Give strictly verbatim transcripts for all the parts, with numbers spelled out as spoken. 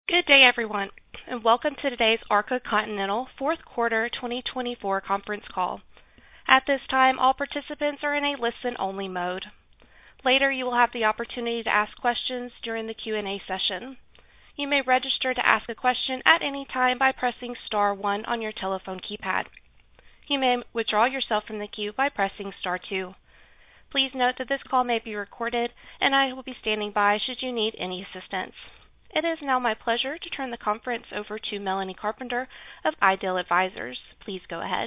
Good day, everyone, and welcome to today's Arca Continental fourth quarter twenty twenty-four conference call. At this time, all participants are in a listen-only mode. Later, you will have the opportunity to ask questions during the Q and A session. You may register to ask a question at any time by pressing star one on your telephone keypad. You may withdraw yourself from the queue by pressing star two. Please note that this call may be recorded, and I will be standing by should you need any assistance. It is now my pleasure to turn the conference over to Melanie Carpenter of Ideal Advisors. Please go ahead.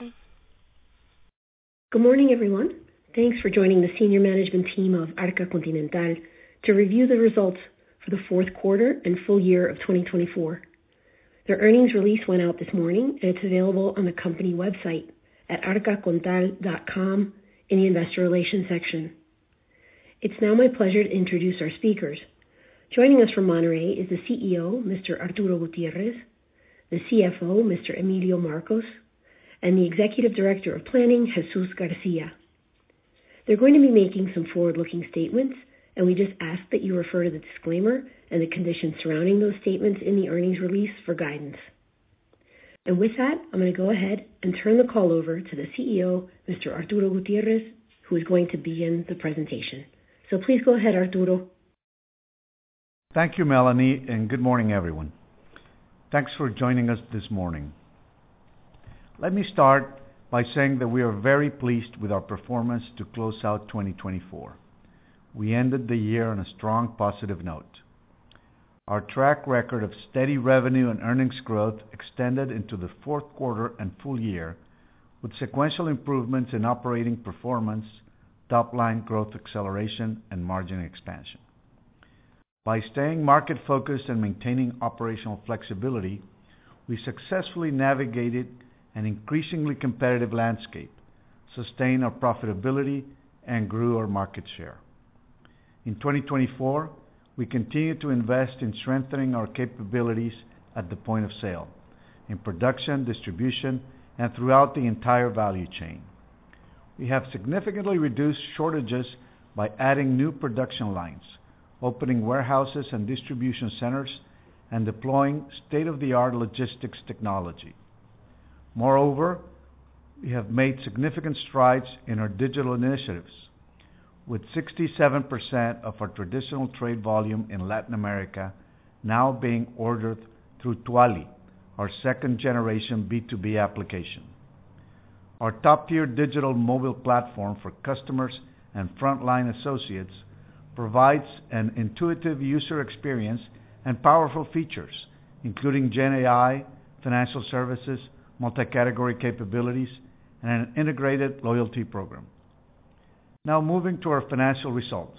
Good morning, everyone. Thanks for joining the senior management team of Arca Continental to review the results for the fourth quarter and full year of twenty twenty-four. Their earnings release went out this morning, and it's available on the company website at arca contal dot com in the Investor Relations section. It's now my pleasure to introduce our speakers. Joining us from Monterrey is the C E O, Mister Arturo Gutierrez, the C F O, Mister Emilio Marcos, and the Executive Director of Planning, Jesus Garcia. They're going to be making some forward-looking statements, and we just ask that you refer to the disclaimer and the conditions surrounding those statements in the earnings release for guidance. And with that, I'm going to go ahead and turn the call over to the C E O, Mister Arturo Gutierrez, who is going to begin the presentation. So please go ahead, Arturo. Thank you, Melanie, and good morning, everyone. Thanks for joining us this morning. Let me start by saying that we are very pleased with our performance to close out twenty twenty-four. We ended the year on a strong positive note. Our track record of steady revenue and earnings growth extended into the fourth quarter and full year, with sequential improvements in operating performance, top-line growth acceleration, and margin expansion. By staying market-focused and maintaining operational flexibility, we successfully navigated an increasingly competitive landscape, sustained our profitability, and grew our market share. In twenty twenty-four, we continued to invest in strengthening our capabilities at the point of sale, in production, distribution, and throughout the entire value chain. We have significantly reduced shortages by adding new production lines, opening warehouses and distribution centers, and deploying state-of-the-art logistics technology. Moreover, we have made significant strides in our digital initiatives, with sixty-seven percent of our traditional trade volume in Latin America now being ordered through Tuali, our second-generation B two B application. Our top-tier digital mobile platform for customers and frontline associates provides an intuitive user experience and powerful features, including Gen A I, financial services, multi-category capabilities, and an integrated loyalty program. Now moving to our financial results.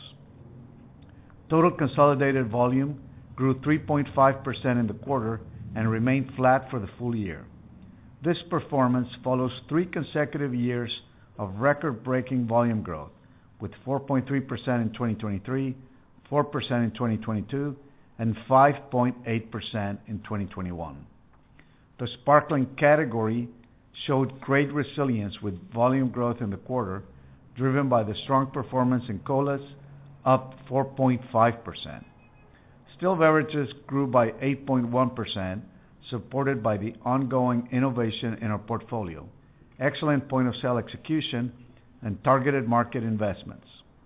Total consolidated volume grew three point five percent in the quarter and remained flat for the full year. This performance follows three consecutive years of record-breaking volume growth, with four point three percent in twenty twenty-three, four percent in twenty twenty-two, and five point eight percent in twenty twenty-one. The sparkling category showed great resilience with volume growth in the quarter, driven by the strong performance in colas, up four point five percent. Still beverages grew by eight point one percent, supported by the ongoing innovation in our portfolio, excellent point-of-sale execution, and targeted market investments.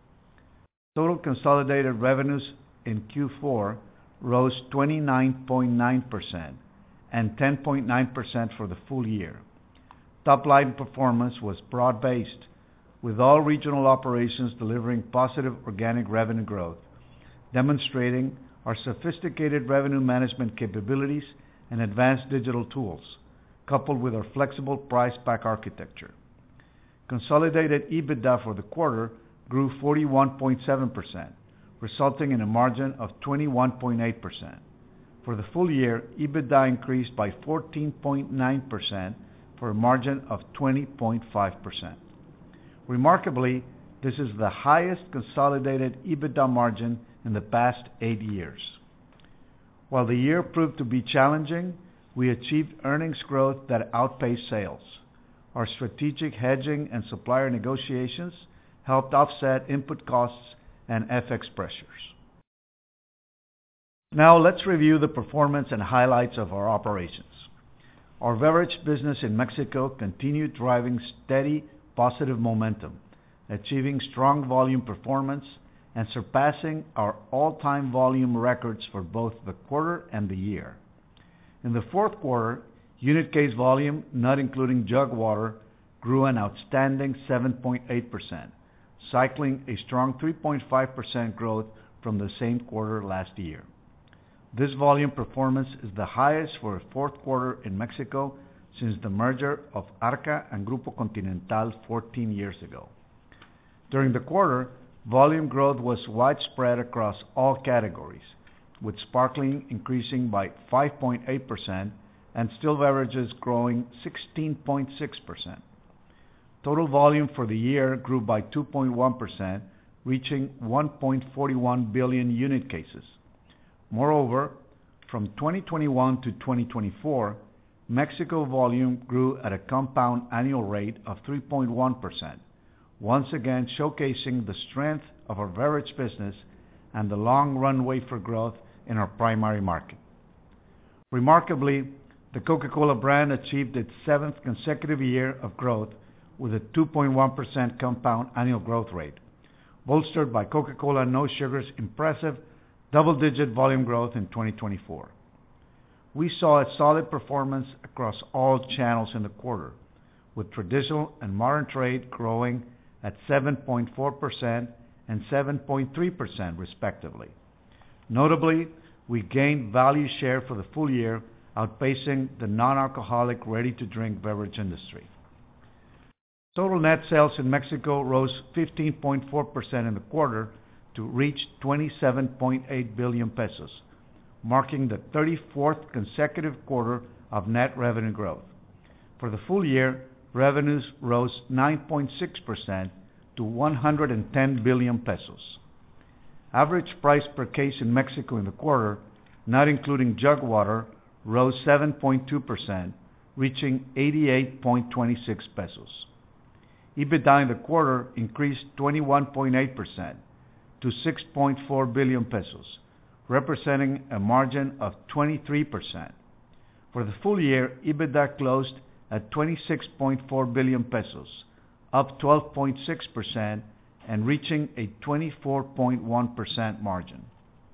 Total consolidated revenues in Q four rose twenty-nine point nine percent and ten point nine percent for the full year. Top-line performance was broad-based, with all regional operations delivering positive organic revenue growth, demonstrating our sophisticated revenue management capabilities and advanced digital tools, coupled with our flexible price-pack architecture. Consolidated EBITDA for the quarter grew forty-one point seven percent, resulting in a margin of twenty-one point eight percent. For the full year, EBITDA increased by fourteen point nine percent for a margin of twenty point five percent. Remarkably, this is the highest consolidated EBITDA margin in the past eight years. While the year proved to be challenging, we achieved earnings growth that outpaced sales. Our strategic hedging and supplier negotiations helped offset input costs and F X pressures. Now let's review the performance and highlights of our operations. Our beverage business in Mexico continued driving steady positive momentum, achieving strong volume performance and surpassing our all-time volume records for both the quarter and the year. In the fourth quarter, unit case volume, not including jug water, grew an outstanding seven point eight percent, cycling a strong three point five percent growth from the same quarter last year. This volume performance is the highest for a fourth quarter in Mexico since the merger of Arca and Grupo Continental fourteen years ago. During the quarter, volume growth was widespread across all categories, with sparkling increasing by five point eight percent and still beverages growing sixteen point six percent. Total volume for the year grew by two point one percent, reaching one point four one billion unit cases. Moreover, from twenty twenty-one to twenty twenty-four, Mexico volume grew at a compound annual rate of three point one percent, once again showcasing the strength of our beverage business and the long runway for growth in our primary market. Remarkably, the Coca-Cola brand achieved its seventh consecutive year of growth with a two point one percent compound annual growth rate, bolstered by Coca-Cola No Sugar's impressive double-digit volume growth in twenty twenty-four. We saw a solid performance across all channels in the quarter, with traditional and modern trade growing at seven point four percent and seven point three percent respectively. Notably, we gained value share for the full year, outpacing the non-alcoholic ready-to-drink beverage industry. Total net sales in Mexico rose fifteen point four percent in the quarter to reach twenty-seven point eight billion pesos, marking the thirty-fourth consecutive quarter of net revenue growth. For the full year, revenues rose nine point six percent to one hundred ten billion pesos. Average price per case in Mexico in the quarter, not including jug water, rose seven point two percent, reaching eighty-eight point two six pesos. EBITDA in the quarter increased twenty-one point eight percent to six point four billion pesos, representing a margin of twenty-three percent. For the full year, EBITDA closed at twenty-six point four billion pesos, up twelve point six percent and reaching a twenty-four point one percent margin.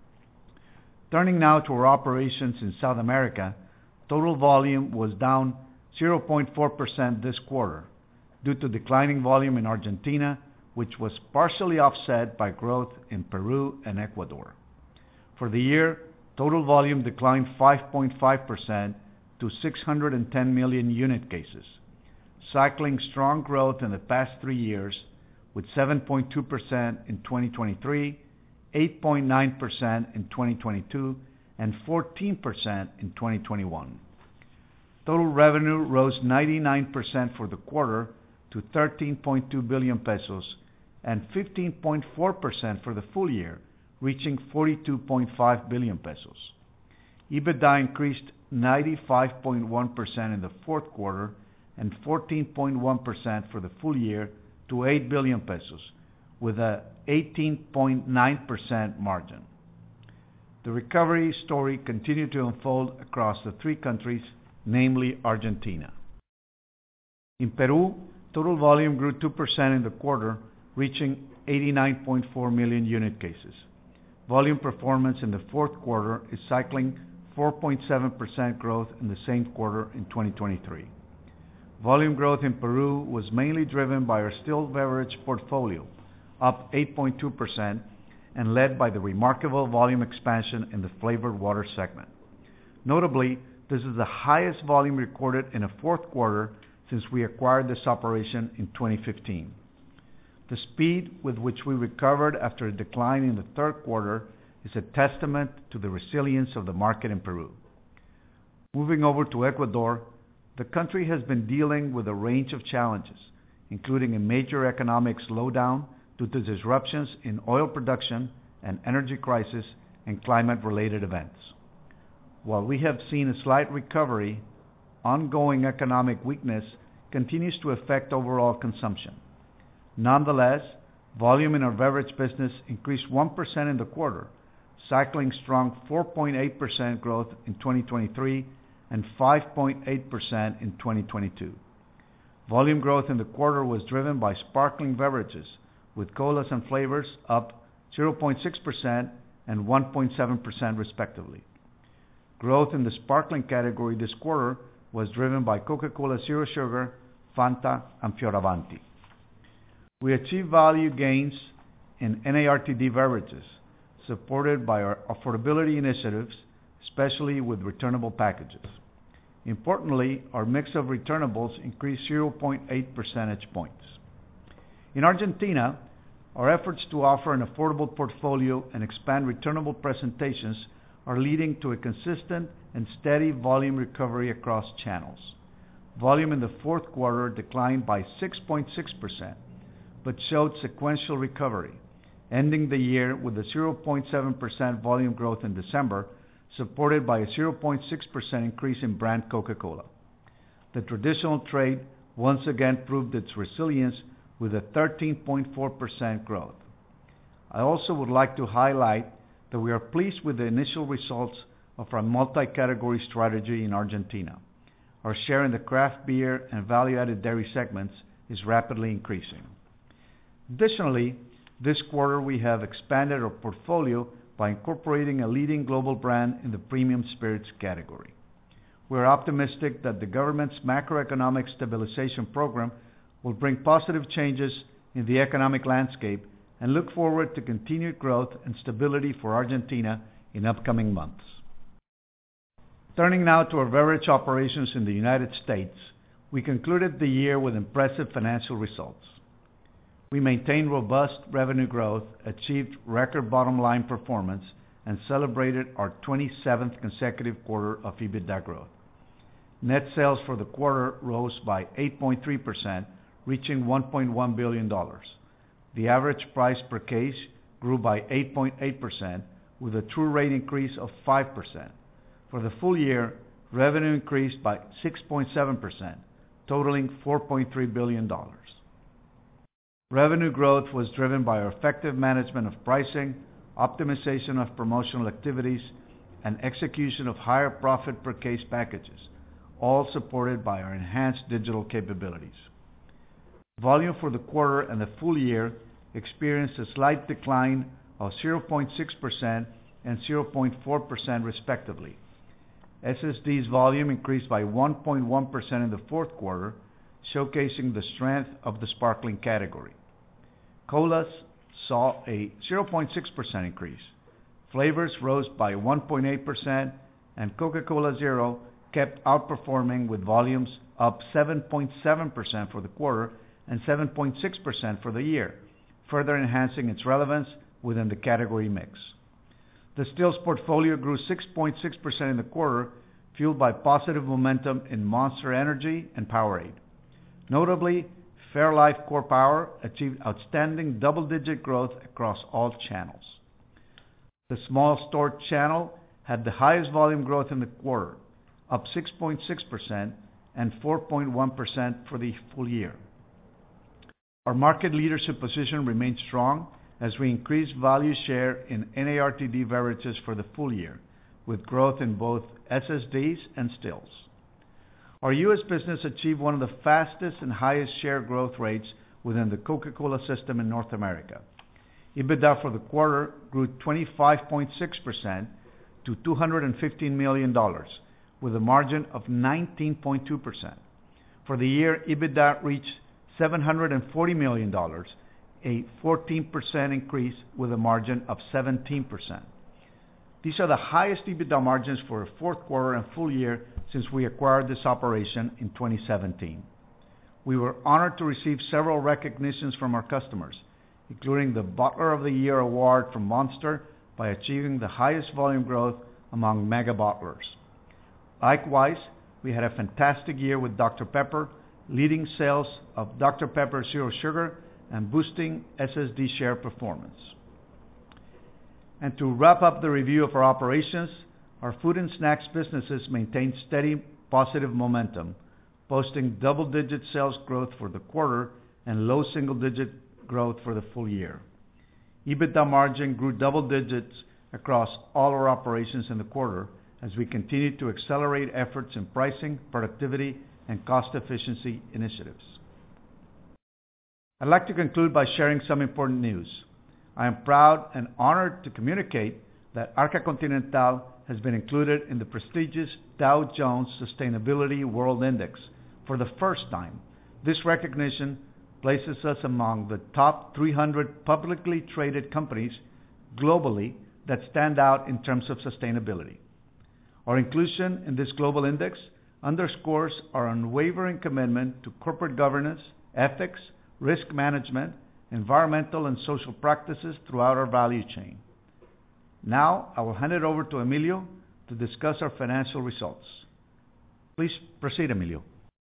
Turning now to our operations in South America, total volume was down zero point four percent this quarter due to declining volume in Argentina, which was partially offset by growth in Peru and Ecuador. For the year, total volume declined five point five percent to six hundred ten million unit cases, cycling strong growth in the past three years with seven point two percent in twenty twenty-three, eight point nine percent in twenty twenty-two, and fourteen percent in twenty twenty-one. Total revenue rose ninety-nine percent for the quarter to thirteen point two billion pesos and fifteen point four percent for the full year, reaching forty-two point five billion pesos. EBITDA increased ninety-five point one percent in the fourth quarter and fourteen point one percent for the full year to eight billion pesos, with a eighteen point nine percent margin. The recovery story continued to unfold across the three countries, namely Argentina. In Peru, total volume grew two percent in the quarter, reaching eighty-nine point four million unit cases. Volume performance in the fourth quarter is cycling four point seven percent growth in the same quarter in twenty twenty-three. Volume growth in Peru was mainly driven by our still beverage portfolio, up eight point two percent, and led by the remarkable volume expansion in the flavored water segment. Notably, this is the highest volume recorded in a fourth quarter since we acquired this operation in twenty fifteen. The speed with which we recovered after a decline in the third quarter is a testament to the resilience of the market in Peru. Moving over to Ecuador, the country has been dealing with a range of challenges, including a major economic slowdown due to disruptions in oil production, an energy crisis, and climate-related events. While we have seen a slight recovery, ongoing economic weakness continues to affect overall consumption. Nonetheless, volume in our beverage business increased one percent in the quarter, cycling strong four point eight percent growth in twenty twenty-three and five point eight percent in twenty twenty-two. Volume growth in the quarter was driven by sparkling beverages, with colas and flavors up zero point six percent and one point seven percent respectively. Growth in the sparkling category this quarter was driven by Coca-Cola Zero Sugar, Fanta, and Fioravanti. We achieved value gains in N A R T D beverages, supported by our affordability initiatives, especially with returnable packages. Importantly, our mix of returnables increased zero point eight percentage points. In Argentina, our efforts to offer an affordable portfolio and expand returnable presentations are leading to a consistent and steady volume recovery across channels. Volume in the fourth quarter declined by six point six percent, but showed sequential recovery, ending the year with a zero point seven percent volume growth in December, supported by a zero point six percent increase in brand Coca-Cola. The traditional trade once again proved its resilience with a thirteen point four percent growth. I also would like to highlight that we are pleased with the initial results of our multi-category strategy in Argentina. Our share in the craft beer and value-added dairy segments is rapidly increasing. Additionally, this quarter we have expanded our portfolio by incorporating a leading global brand in the premium spirits category. We are optimistic that the government's macroeconomic stabilization program will bring positive changes in the economic landscape and look forward to continued growth and stability for Argentina in upcoming months. Turning now to our beverage operations in the United States, we concluded the year with impressive financial results. We maintained robust revenue growth, achieved record bottom line performance, and celebrated our twenty-seventh consecutive quarter of EBITDA growth. Net sales for the quarter rose by eight point three percent, reaching one point one billion dollars. The average price per case grew by eight point eight percent, with a true rate increase of five percent. For the full year, revenue increased by six point seven percent, totaling four point three billion dollars. Revenue growth was driven by our effective management of pricing, optimization of promotional activities, and execution of higher profit per case packages, all supported by our enhanced digital capabilities. Volume for the quarter and the full year experienced a slight decline of zero point six percent and zero point four percent respectively. S S D's volume increased by one point one percent in the fourth quarter, showcasing the strength of the sparkling category. Colas saw a zero point six percent increase. Flavors rose by one point eight percent, and Coca-Cola Zero kept outperforming with volumes up seven point seven percent for the quarter and seven point six percent for the year, further enhancing its relevance within the category mix. The stills portfolio grew six point six percent in the quarter, fueled by positive momentum in Monster Energy and Powerade. Notably, Fairlife Core Power achieved outstanding double-digit growth across all channels. The small store channel had the highest volume growth in the quarter, up six point six percent and four point one percent for the full year. Our market leadership position remains strong as we increase value share in N A R T D beverages for the full year, with growth in both S S Ds and stills. Our U S business achieved one of the fastest and highest share growth rates within the Coca-Cola system in North America. EBITDA for the quarter grew twenty-five point six percent to two hundred fifteen million dollars, with a margin of nineteen point two percent. For the year, EBITDA reached seven hundred forty million dollars, a fourteen percent increase with a margin of seventeen percent. These are the highest EBITDA margins for a fourth quarter and full year since we acquired this operation in twenty seventeen. We were honored to receive several recognitions from our customers, including the Bottler of the Year award from Monster by achieving the highest volume growth among mega bottlers. Likewise, we had a fantastic year with Doctor Pepper, leading sales of Doctor Pepper Zero Sugar and boosting S S D share performance. And to wrap up the review of our operations, our food and snacks businesses maintained steady positive momentum, posting double-digit sales growth for the quarter and low single-digit growth for the full year. EBITDA margin grew double digits across all our operations in the quarter as we continue to accelerate efforts in pricing, productivity, and cost efficiency initiatives. I'd like to conclude by sharing some important news. I am proud and honored to communicate that Arca Continental has been included in the prestigious Dow Jones Sustainability World Index for the first time. This recognition places us among the top three hundred publicly traded companies globally that stand out in terms of sustainability. Our inclusion in this global index underscores our unwavering commitment to corporate governance, ethics, risk management, environmental and social practices throughout our value chain. Now, I will hand it over to Emilio to discuss our financial results. Please proceed, Emilio.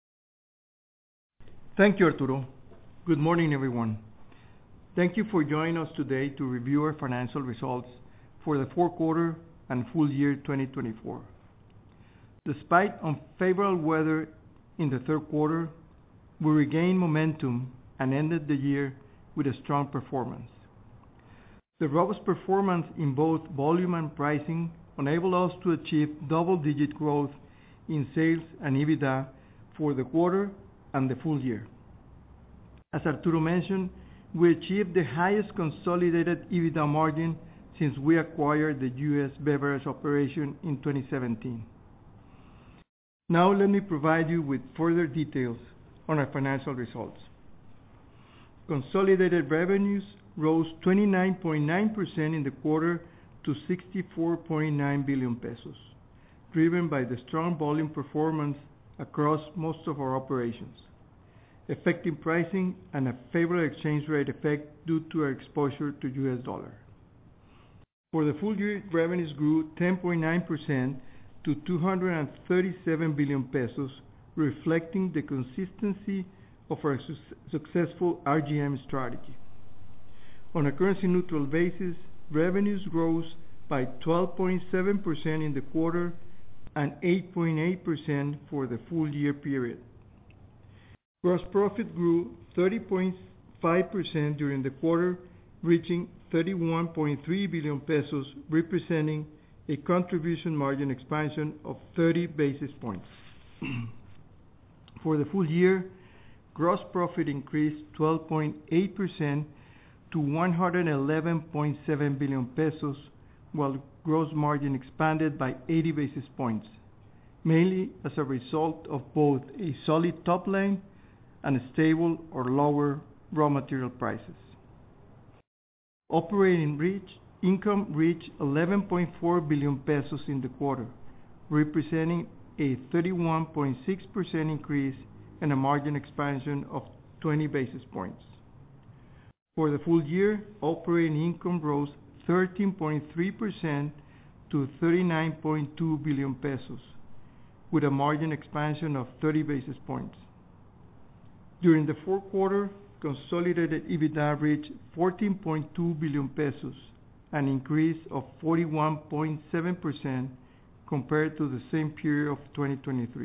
Thank you, Arturo. Good morning, everyone. Thank you for joining us today to review our financial results for the fourth quarter and full year twenty twenty-four. Despite unfavorable weather in the third quarter, we regained momentum and ended the year with a strong performance. The robust performance in both volume and pricing enabled us to achieve double-digit growth in sales and EBITDA for the quarter and the full year. As Arturo mentioned, we achieved the highest consolidated EBITDA margin since we acquired the U S beverage operation in twenty seventeen. Now let me provide you with further details on our financial results. Consolidated revenues rose twenty-nine point nine percent in the quarter to sixty-four point nine billion pesos, driven by the strong volume performance across most of our operations, effective pricing, and a favorable exchange rate effect due to our exposure to U S dollar. For the full year, revenues grew ten point nine percent to two hundred thirty-seven billion pesos, reflecting the consistency of our su- successful R G M strategy. On a currency-neutral basis, revenues rose by twelve point seven percent in the quarter and eight point eight percent for the full year period. Gross profit grew thirty point five percent during the quarter, reaching thirty-one point three billion pesos, representing a contribution margin expansion of thirty basis points. For the full year, gross profit increased twelve point eight percent to one hundred eleven point seven billion pesos, while gross margin expanded by eighty basis points, mainly as a result of both a solid top line and stable or lower raw material prices. Operating reach, income reached eleven point four billion pesos in the quarter, representing a thirty-one point six percent increase and a margin expansion of twenty basis points. For the full year, operating income rose thirteen point three percent to thirty-nine point two billion pesos, with a margin expansion of thirty basis points. During the fourth quarter, consolidated EBITDA reached fourteen point two billion pesos, an increase of forty-one point seven percent compared to the same period of twenty twenty-three.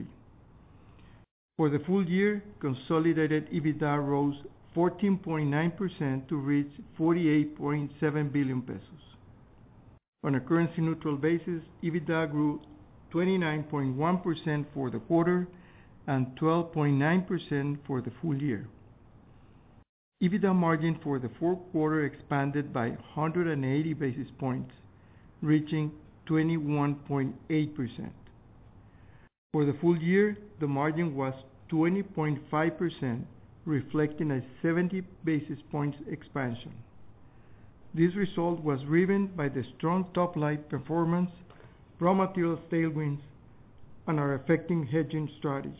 For the full year, consolidated EBITDA rose fourteen point nine percent to reach forty-eight point seven billion pesos. On a currency-neutral basis, EBITDA grew twenty-nine point one percent for the quarter and twelve point nine percent for the full year. EBITDA margin for the fourth quarter expanded by one hundred eighty basis points, reaching twenty-one point eight percent. For the full year, the margin was twenty point five percent, reflecting a seventy basis points expansion. This result was driven by the strong top-line performance, raw material tailwinds, and our effective hedging strategy.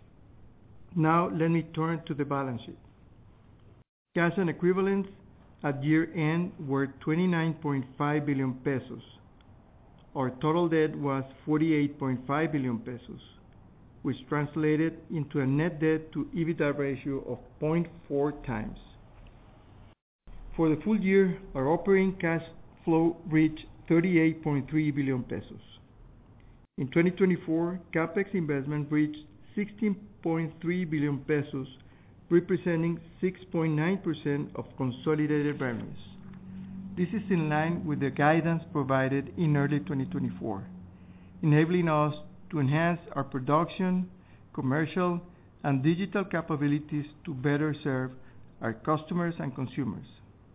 Now let me turn to the balance sheet. Cash and equivalents at year-end were twenty-nine point five billion pesos. Our total debt was forty-eight point five billion pesos, which translated into a net debt to EBITDA ratio of zero point four times. For the full year, our operating cash flow reached thirty-eight point three billion pesos. In twenty twenty-four, CapEx investment reached sixteen point three billion pesos, representing six point nine percent of consolidated revenues. This is in line with the guidance provided in early twenty twenty-four, enabling us to enhance our production, commercial, and digital capabilities to better serve our customers and consumers.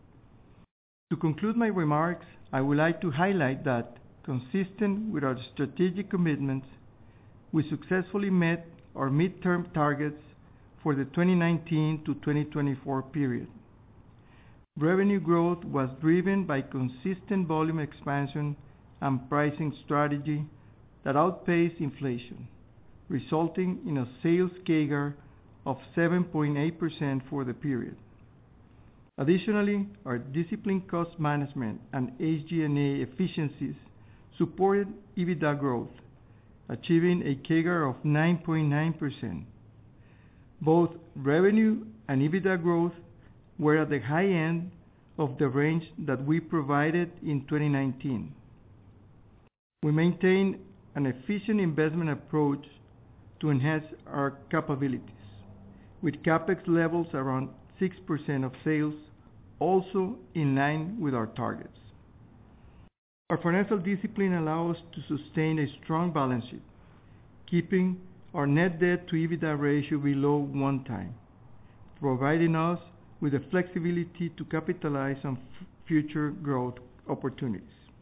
To conclude my remarks, I would like to highlight that, consistent with our strategic commitments, we successfully met our midterm targets for the twenty nineteen to twenty twenty-four period. Revenue growth was driven by consistent volume expansion and pricing strategy that outpaced inflation, resulting in a sales C A G R of seven point eight percent for the period. Additionally, our disciplined cost management and S G and A efficiencies supported EBITDA growth, achieving a C A G R of nine point nine percent. Both revenue and EBITDA growth were at the high end of the range that we provided in twenty nineteen. We maintain an efficient investment approach to enhance our capabilities, with CapEx levels around six percent of sales, also in line with our targets. Our financial discipline allows us to sustain a strong balance sheet, keeping our net debt to EBITDA ratio below one time, providing us with the flexibility to capitalize on f- future growth opportunities.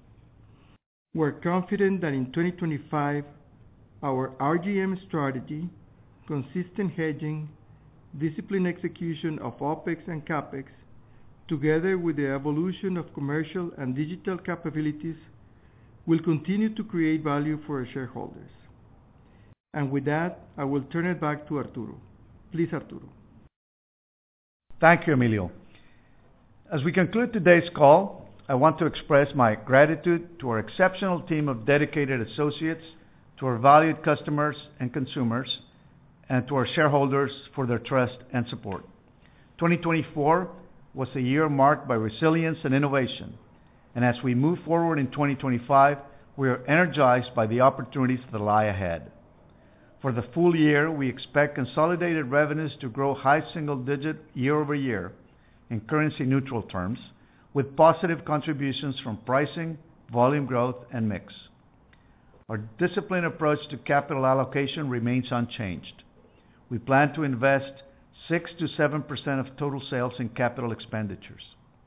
We're confident that in twenty twenty-five, our R G M strategy, consistent hedging, disciplined execution of OpEx and CapEx, together with the evolution of commercial and digital capabilities, will continue to create value for our shareholders. And with that, I will turn it back to Arturo. Please, Arturo. Thank you, Emilio. As we conclude today's call, I want to express my gratitude to our exceptional team of dedicated associates, to our valued customers and consumers, and to our shareholders for their trust and support. twenty twenty-four was a year marked by resilience and innovation, and as we move forward in twenty twenty-five, we are energized by the opportunities that lie ahead. For the full year, we expect consolidated revenues to grow high single-digit year-over-year in currency-neutral terms, with positive contributions from pricing, volume growth, and mix. Our disciplined approach to capital allocation remains unchanged. We plan to invest six to seven percent of total sales in capital expenditures.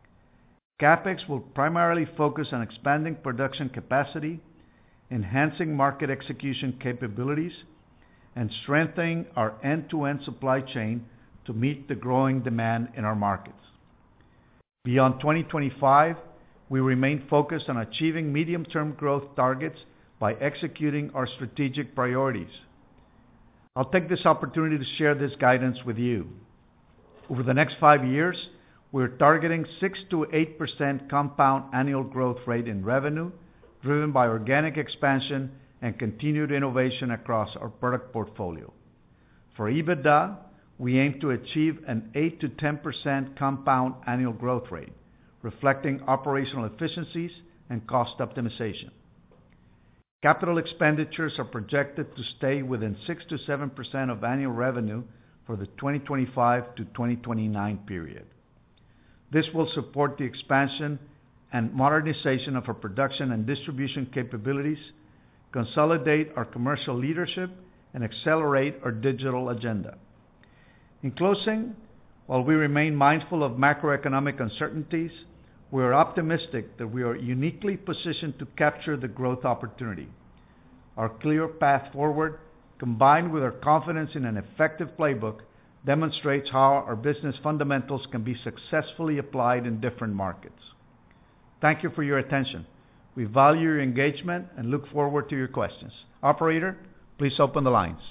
CapEx will primarily focus on expanding production capacity, enhancing market execution capabilities, and strengthening our end-to-end supply chain to meet the growing demand in our markets. Beyond twenty twenty-five, we remain focused on achieving medium-term growth targets by executing our strategic priorities. I'll take this opportunity to share this guidance with you. Over the next five years, we're targeting six to eight percent compound annual growth rate in revenue, driven by organic expansion and continued innovation across our product portfolio. For EBITDA, we aim to achieve an eight to ten percent compound annual growth rate, reflecting operational efficiencies and cost optimization. Capital expenditures are projected to stay within six to seven percent of annual revenue for the twenty twenty-five to twenty twenty-nine period. This will support the expansion and modernization of our production and distribution capabilities, consolidate our commercial leadership, and accelerate our digital agenda. In closing, while we remain mindful of macroeconomic uncertainties, we are optimistic that we are uniquely positioned to capture the growth opportunity. Our clear path forward, combined with our confidence in an effective playbook, demonstrates how our business fundamentals can be successfully applied in different markets. Thank you for your attention. We value your engagement and look forward to your questions. Operator, please open the lines.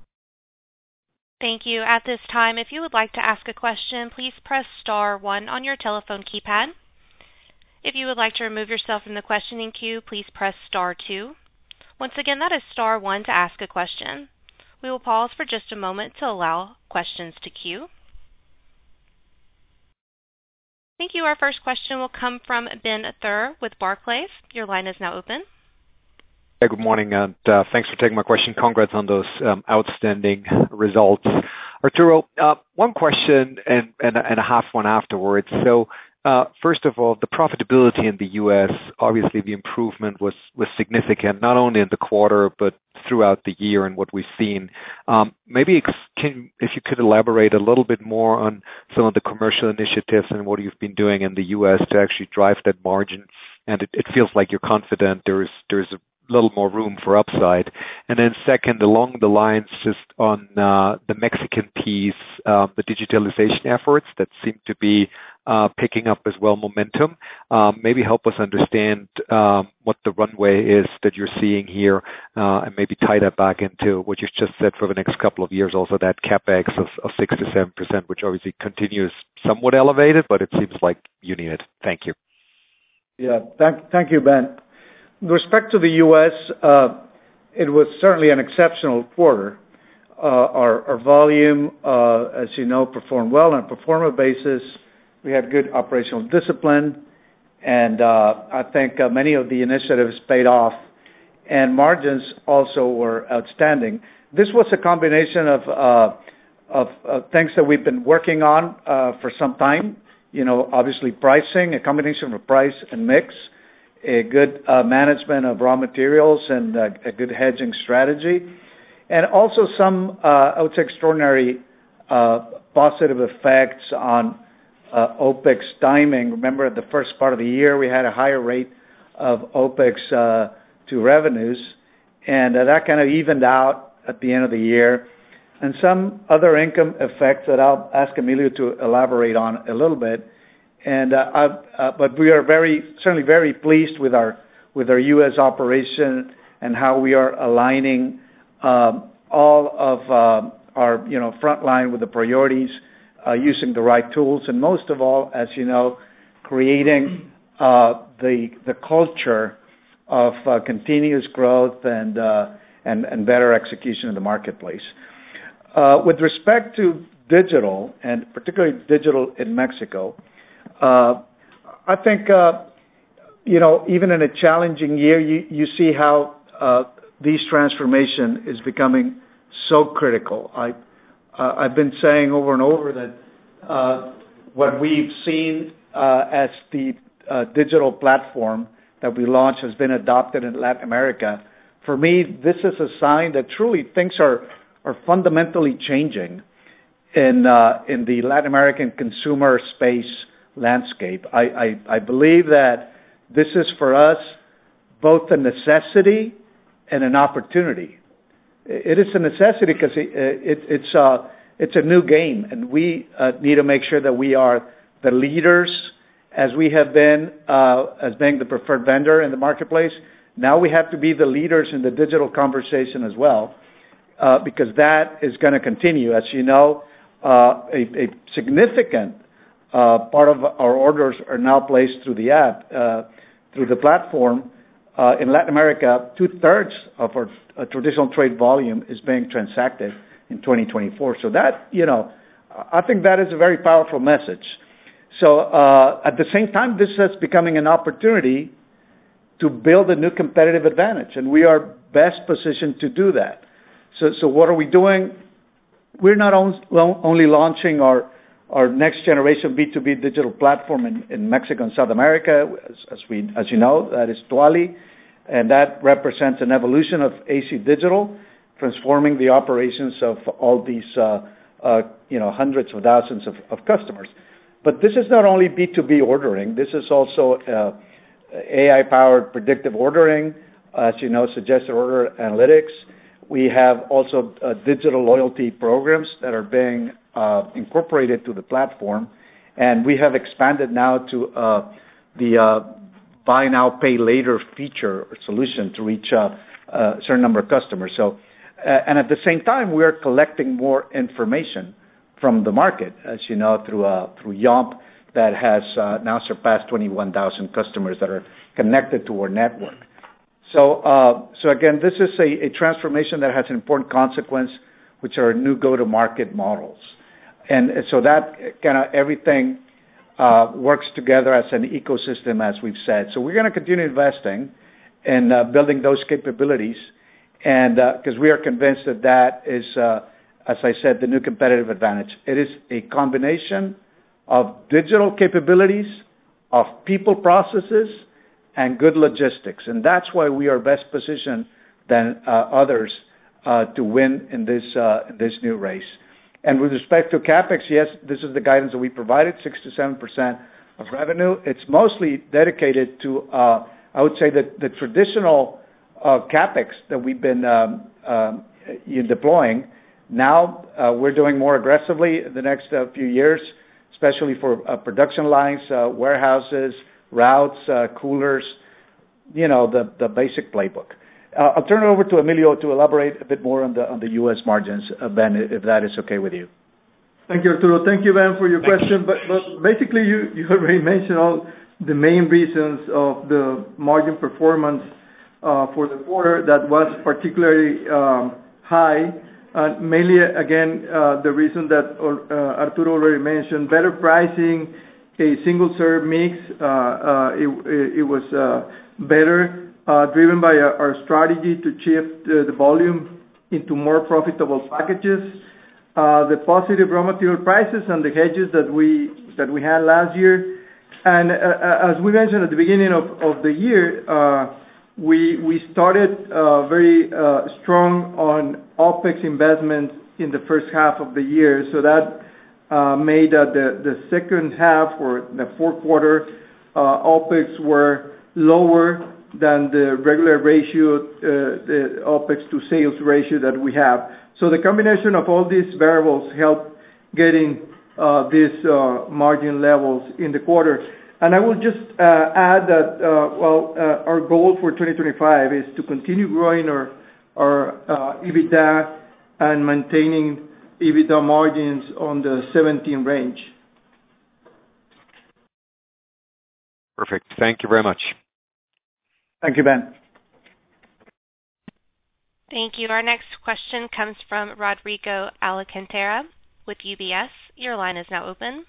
Thank you. At this time, if you would like to ask a question, please press star one on your telephone keypad. If you would like to remove yourself from the questioning queue, please press star two. Once again, that is star one to ask a question. We will pause for just a moment to allow questions to queue. Thank you. Our first question will come from Ben Theurer with Barclays. Your line is now open. Hey, good morning, and uh, thanks for taking my question. Congrats on those um, outstanding results. Arturo, uh, one question and, and, and a half one afterwards. So Uh, first of all, the profitability in the U S, obviously the improvement was, was significant, not only in the quarter, but throughout the year and what we've seen. Um, maybe ex- can, if you could elaborate a little bit more on some of the commercial initiatives and what you've been doing in the U S to actually drive that margin. And it, it feels like you're confident there's, there's a little more room for upside. And then second, along the lines just on uh, the Mexican piece, uh, the digitalization efforts that seem to be uh, picking up as well momentum. Um, maybe help us understand um, what the runway is that you're seeing here, uh, and maybe tie that back into what you've just said for the next couple of years, also that CapEx of, of six to seven percent, which obviously continues somewhat elevated, but it seems like you need it. Thank you. Yeah, thank, thank you, Ben. With respect to the U S, uh, it was certainly an exceptional quarter. Uh, our, our volume, uh, as you know, performed well on a pro forma basis. We had good operational discipline, and uh, I think uh, many of the initiatives paid off, and margins also were outstanding. This was a combination of, uh, of uh, things that we've been working on uh, for some time. You know, obviously pricing, a combination of price and mix, a good uh, management of raw materials, and uh, a good hedging strategy, and also some, uh, I would say, extraordinary uh, positive effects on uh, OpEx timing. Remember, at the first part of the year, we had a higher rate of OpEx uh, to revenues, and uh, that kind of evened out at the end of the year. And some other income effects that I'll ask Emilio to elaborate on a little bit. And uh, uh, but we are very certainly very pleased with our with our U S operation and how we are aligning um, all of uh, our you know front line with the priorities, uh, using the right tools, and most of all, as you know, creating uh, the the culture of uh, continuous growth and, uh, and and better execution in the marketplace. Uh, with respect to digital, and particularly digital in Mexico, uh, I think, uh, you know, even in a challenging year, you, you see how uh, this transformation is becoming so critical. I, uh, I've been saying over and over that uh, what we've seen uh, as the uh, digital platform that we launched has been adopted in Latin America. For me, this is a sign that truly things are are fundamentally changing in uh, in the Latin American consumer space landscape. I, I, I believe that this is for us both a necessity and an opportunity. It is a necessity because it, it, it's uh, it's a new game, and we uh, need to make sure that we are the leaders, as we have been uh, as being the preferred vendor in the marketplace. Now we have to be the leaders in the digital conversation as well. Uh, because that is going to continue. As you know, uh, a, a significant uh, part of our orders are now placed through the app, uh, through the platform. Uh, in Latin America, two-thirds of our uh, traditional trade volume is being transacted in twenty twenty-four. So that, you know, I think that is a very powerful message. So uh, at the same time, this is becoming an opportunity to build a new competitive advantage, and we are best positioned to do that. So, so what are we doing? We're not on, only launching our, our next generation B two B digital platform in, in Mexico and South America, as, as we, as you know, that is Tuali, and that represents an evolution of A C Digital, transforming the operations of all these, uh, uh, you know, hundreds of thousands of, of customers. But this is not only B two B ordering. This is also uh, A I-powered predictive ordering, as you know, suggested order analytics. We have also uh, digital loyalty programs that are being uh, incorporated to the platform, and we have expanded now to uh, the uh, buy now, pay later feature or solution to reach uh, a certain number of customers. So, uh, and at the same time, we are collecting more information from the market, as you know, through uh, through Yomp, that has uh, now surpassed twenty-one thousand customers that are connected to our network. So, uh, so again, this is a, a transformation that has an important consequence, which are new go-to-market models. And so that kind of everything uh, works together as an ecosystem, as we've said. So we're going to continue investing in uh, building those capabilities, and because uh, we are convinced that that is, uh, as I said, the new competitive advantage. It is a combination of digital capabilities of people processes and good logistics. And that's why we are best positioned than uh, others uh, to win in this uh, this new race. And with respect to CapEx, yes, this is the guidance that we provided, six to seven percent of revenue. It's mostly dedicated to, uh, I would say, that the traditional uh, CapEx that we've been um, um, deploying. Now uh, we're doing more aggressively in the next uh, few years, especially for uh, production lines, uh, warehouses, routes, uh, coolers, you know, the, the basic playbook. Uh, I'll turn it over to Emilio to elaborate a bit more on the on the U S margins, uh, Ben, if that is okay with you. Thank you, Arturo. Thank you, Ben, for your Thank question. You. But, but basically, you, you already mentioned all the main reasons of the margin performance uh, for the quarter that was particularly um, high. Uh, mainly, again, uh, the reason that uh, Arturo already mentioned, better pricing, a single-serve mix, uh, uh, it, it, it was uh, better. Uh, driven by our, our strategy to shift uh, the volume into more profitable packages, uh, the positive raw material prices and the hedges that we that we had last year, and uh, as we mentioned at the beginning of, of the year, uh, we we started uh, very uh, strong on OpEx investments in the first half of the year, so that uh, made uh, the the second half or the fourth quarter uh, OpEx were lower than the regular ratio, uh, the OpEx to sales ratio that we have. So the combination of all these variables helped getting uh, these uh, margin levels in the quarter. And I will just uh, add that, uh, well, uh, our goal for twenty twenty-five is to continue growing our, our uh, EBITDA and maintaining EBITDA margins on the seventeen range. Perfect. Thank you very much. Thank you, Ben. Thank you. Our next question comes from Rodrigo Alcantara with U B S. Your line is now open.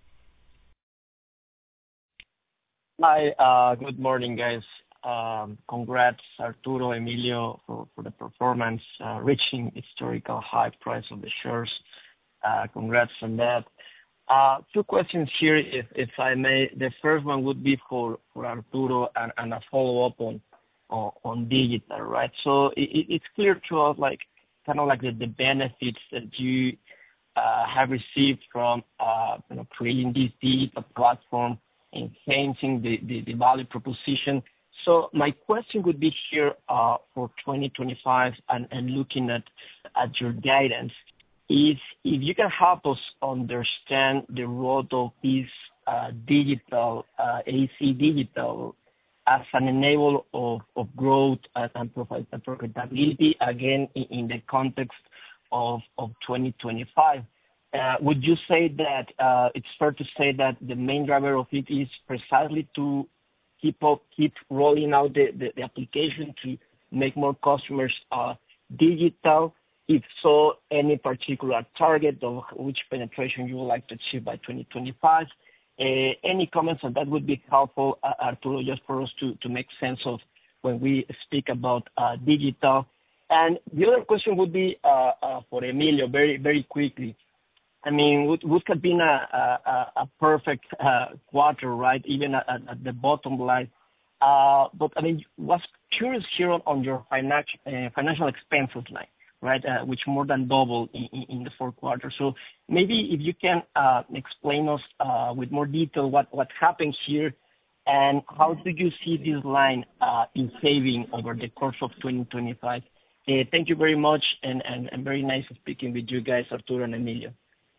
Hi, uh, good morning, guys. Um, congrats, Arturo, Emilio, for, for the performance, uh, reaching historical high price of the shares. Uh, congrats on that. Uh, two questions here, if, if I may. The first one would be for, for Arturo and, and a follow-up on, on, on digital, right? So it, it's clear to us, like, kind of like the, the benefits that you uh, have received from, uh, you know, creating this digital platform, enhancing the, the, the value proposition. So my question would be here uh, for twenty twenty-five and, and looking at, at your guidance. If if you can help us understand the role of this uh, digital, uh, A C Digital, as an enabler of, of growth and, and profitability, again, in, in the context of, of twenty twenty-five, uh, would you say that uh, it's fair to say that the main driver of it is precisely to keep up, keep rolling out the, the, the application to make more customers uh, digital? If so, any particular target of which penetration you would like to achieve by twenty twenty-five? Uh, any comments on that would be helpful, uh, Arturo, just for us to, to make sense of when we speak about uh, digital. And the other question would be uh, uh, for Emilio, very very quickly. I mean, would would have been a a, a perfect uh, quarter, right? Even at, at the bottom line. Uh, but I mean, was curious here on, on your financial uh, financial expenses line, right, uh, which more than doubled in, in the fourth quarter. So maybe if you can uh, explain us uh, with more detail what, what happened here and how do you see this line uh, in saving over the course of twenty twenty-five. Uh, thank you very much, and, and, and very nice speaking with you guys, Arturo and Emilio.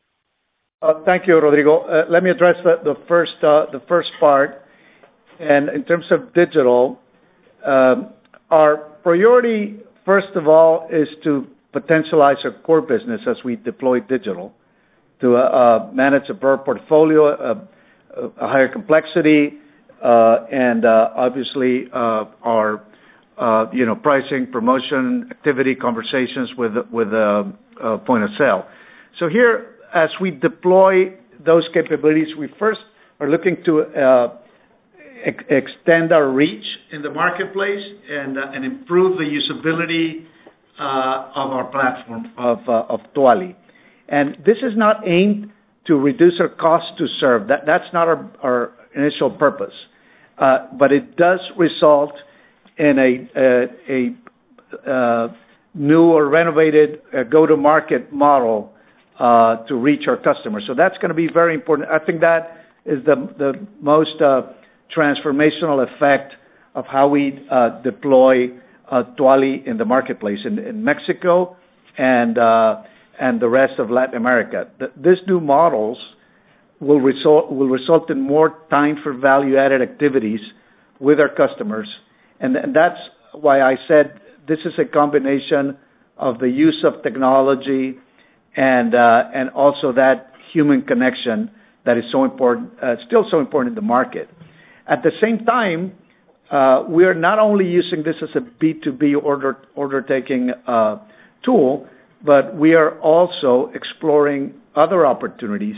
Uh, thank you, Rodrigo. Uh, let me address the, the first uh, the first part. And in terms of digital, um, our priority, first of all, is to potentialize our core business as we deploy digital to uh, uh, manage a broad portfolio, uh, a higher complexity, uh, and uh, obviously uh, our uh, you know pricing, promotion, activity, conversations with with uh, uh, point of sale. So here, as we deploy those capabilities, we first are looking to uh, ex- extend our reach in the marketplace and uh, and improve the usability uh, of our platform of uh, of Tuali. And this is not aimed to reduce our cost to serve. That that's not our our initial purpose. Uh, but it does result in a, a, a uh, new or renovated uh, go-to-market model uh, to reach our customers. So that's going to be very important. I think that is the, the most uh, transformational effect of how we uh, deploy uh, Tuali in the marketplace in, in Mexico and uh, and the rest of Latin America. The, these new models will result will result in more time for value-added activities with our customers, and, and that's why I said this is a combination of the use of technology and uh, and also that human connection that is so important, uh, still so important in the market. At the same time, uh, we are not only using this as a B two B order order taking uh, tool, but we are also exploring other opportunities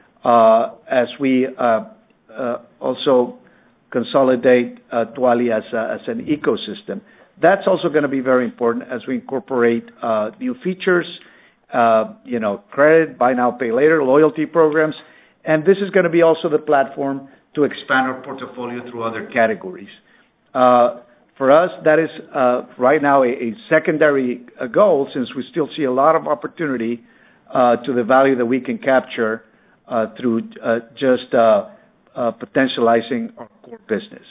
uh, as we uh, uh, also consolidate uh, Tuali as, a, as an ecosystem. That's also going to be very important as we incorporate uh, new features, uh, you know, credit, buy now, pay later, loyalty programs, and this is going to be also the platform to expand our portfolio through other categories. Uh, For us, that is uh, right now a, a secondary uh, goal, since we still see a lot of opportunity uh, to the value that we can capture uh, through uh, just uh, uh, potentializing our core business.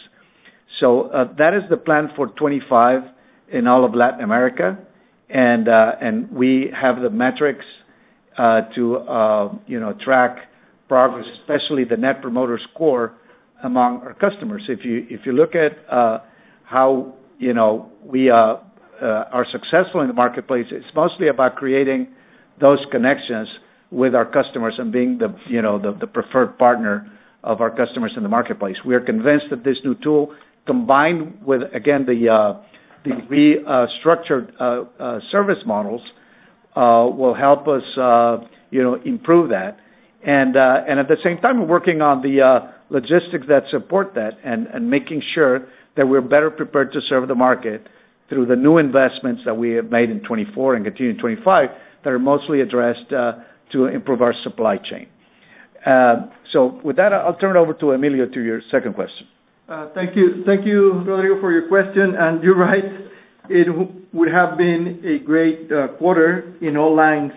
So uh, that is the plan for twenty-five in all of Latin America, and uh, and we have the metrics uh, to uh, you know track progress, especially the Net Promoter Score among our customers. If you if you look at uh, how, you know, we uh, uh, are successful in the marketplace, it's mostly about creating those connections with our customers and being the, you know, the, the preferred partner of our customers in the marketplace. We are convinced that this new tool, combined with, again, the, uh, the restructured uh, uh, service models, uh, will help us, uh, you know, improve that. And, uh, and at the same time, we're working on the uh, logistics that support that and, and making sure that we're better prepared to serve the market through the new investments that we have made in twenty-four and continue in twenty-five that are mostly addressed uh, to improve our supply chain. Uh, so with that, I'll turn it over to Emilio to your second question. Uh, thank you. Thank you, Rodrigo, for your question. And you're right, it w- would have been a great uh, quarter in all lines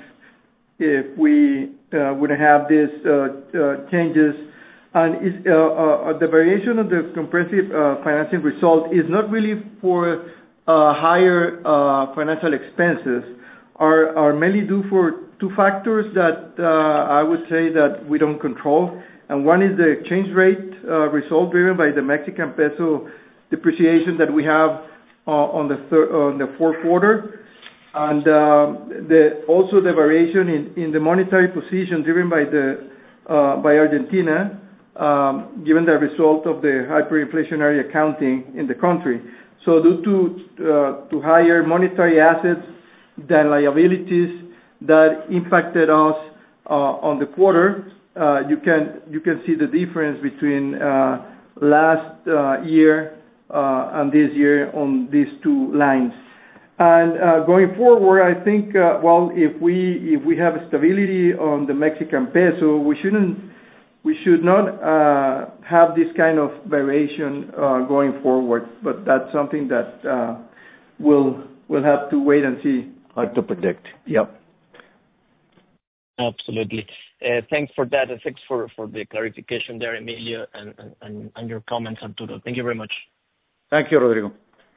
if we uh, would have these uh, uh, changes. And is, uh, uh, the variation of the comprehensive uh, financing result is not really for uh, higher uh, financial expenses, are, are mainly due for two factors that uh, I would say that we don't control. And one is the exchange rate uh, result driven by the Mexican peso depreciation that we have uh, on the third, on the fourth quarter, and uh, the, also the variation in, in the monetary position driven by the uh, by Argentina. Um, given the result of the hyperinflationary accounting in the country. So due to uh, to higher monetary assets than liabilities that impacted us uh, on the quarter, uh, you can you can see the difference between uh, last uh, year uh, and this year on these two lines. And uh, going forward, I think uh, well, if we if we have stability on the Mexican peso, we shouldn't. We should not uh, have this kind of variation uh, going forward, but that's something that uh, we'll we'll have to wait and see. Hard to predict. Yep. Absolutely. Uh, thanks for that. And thanks for, for the clarification there, Emilio, and, and, and your comments, Arturo. Thank you very much. Thank you, Rodrigo.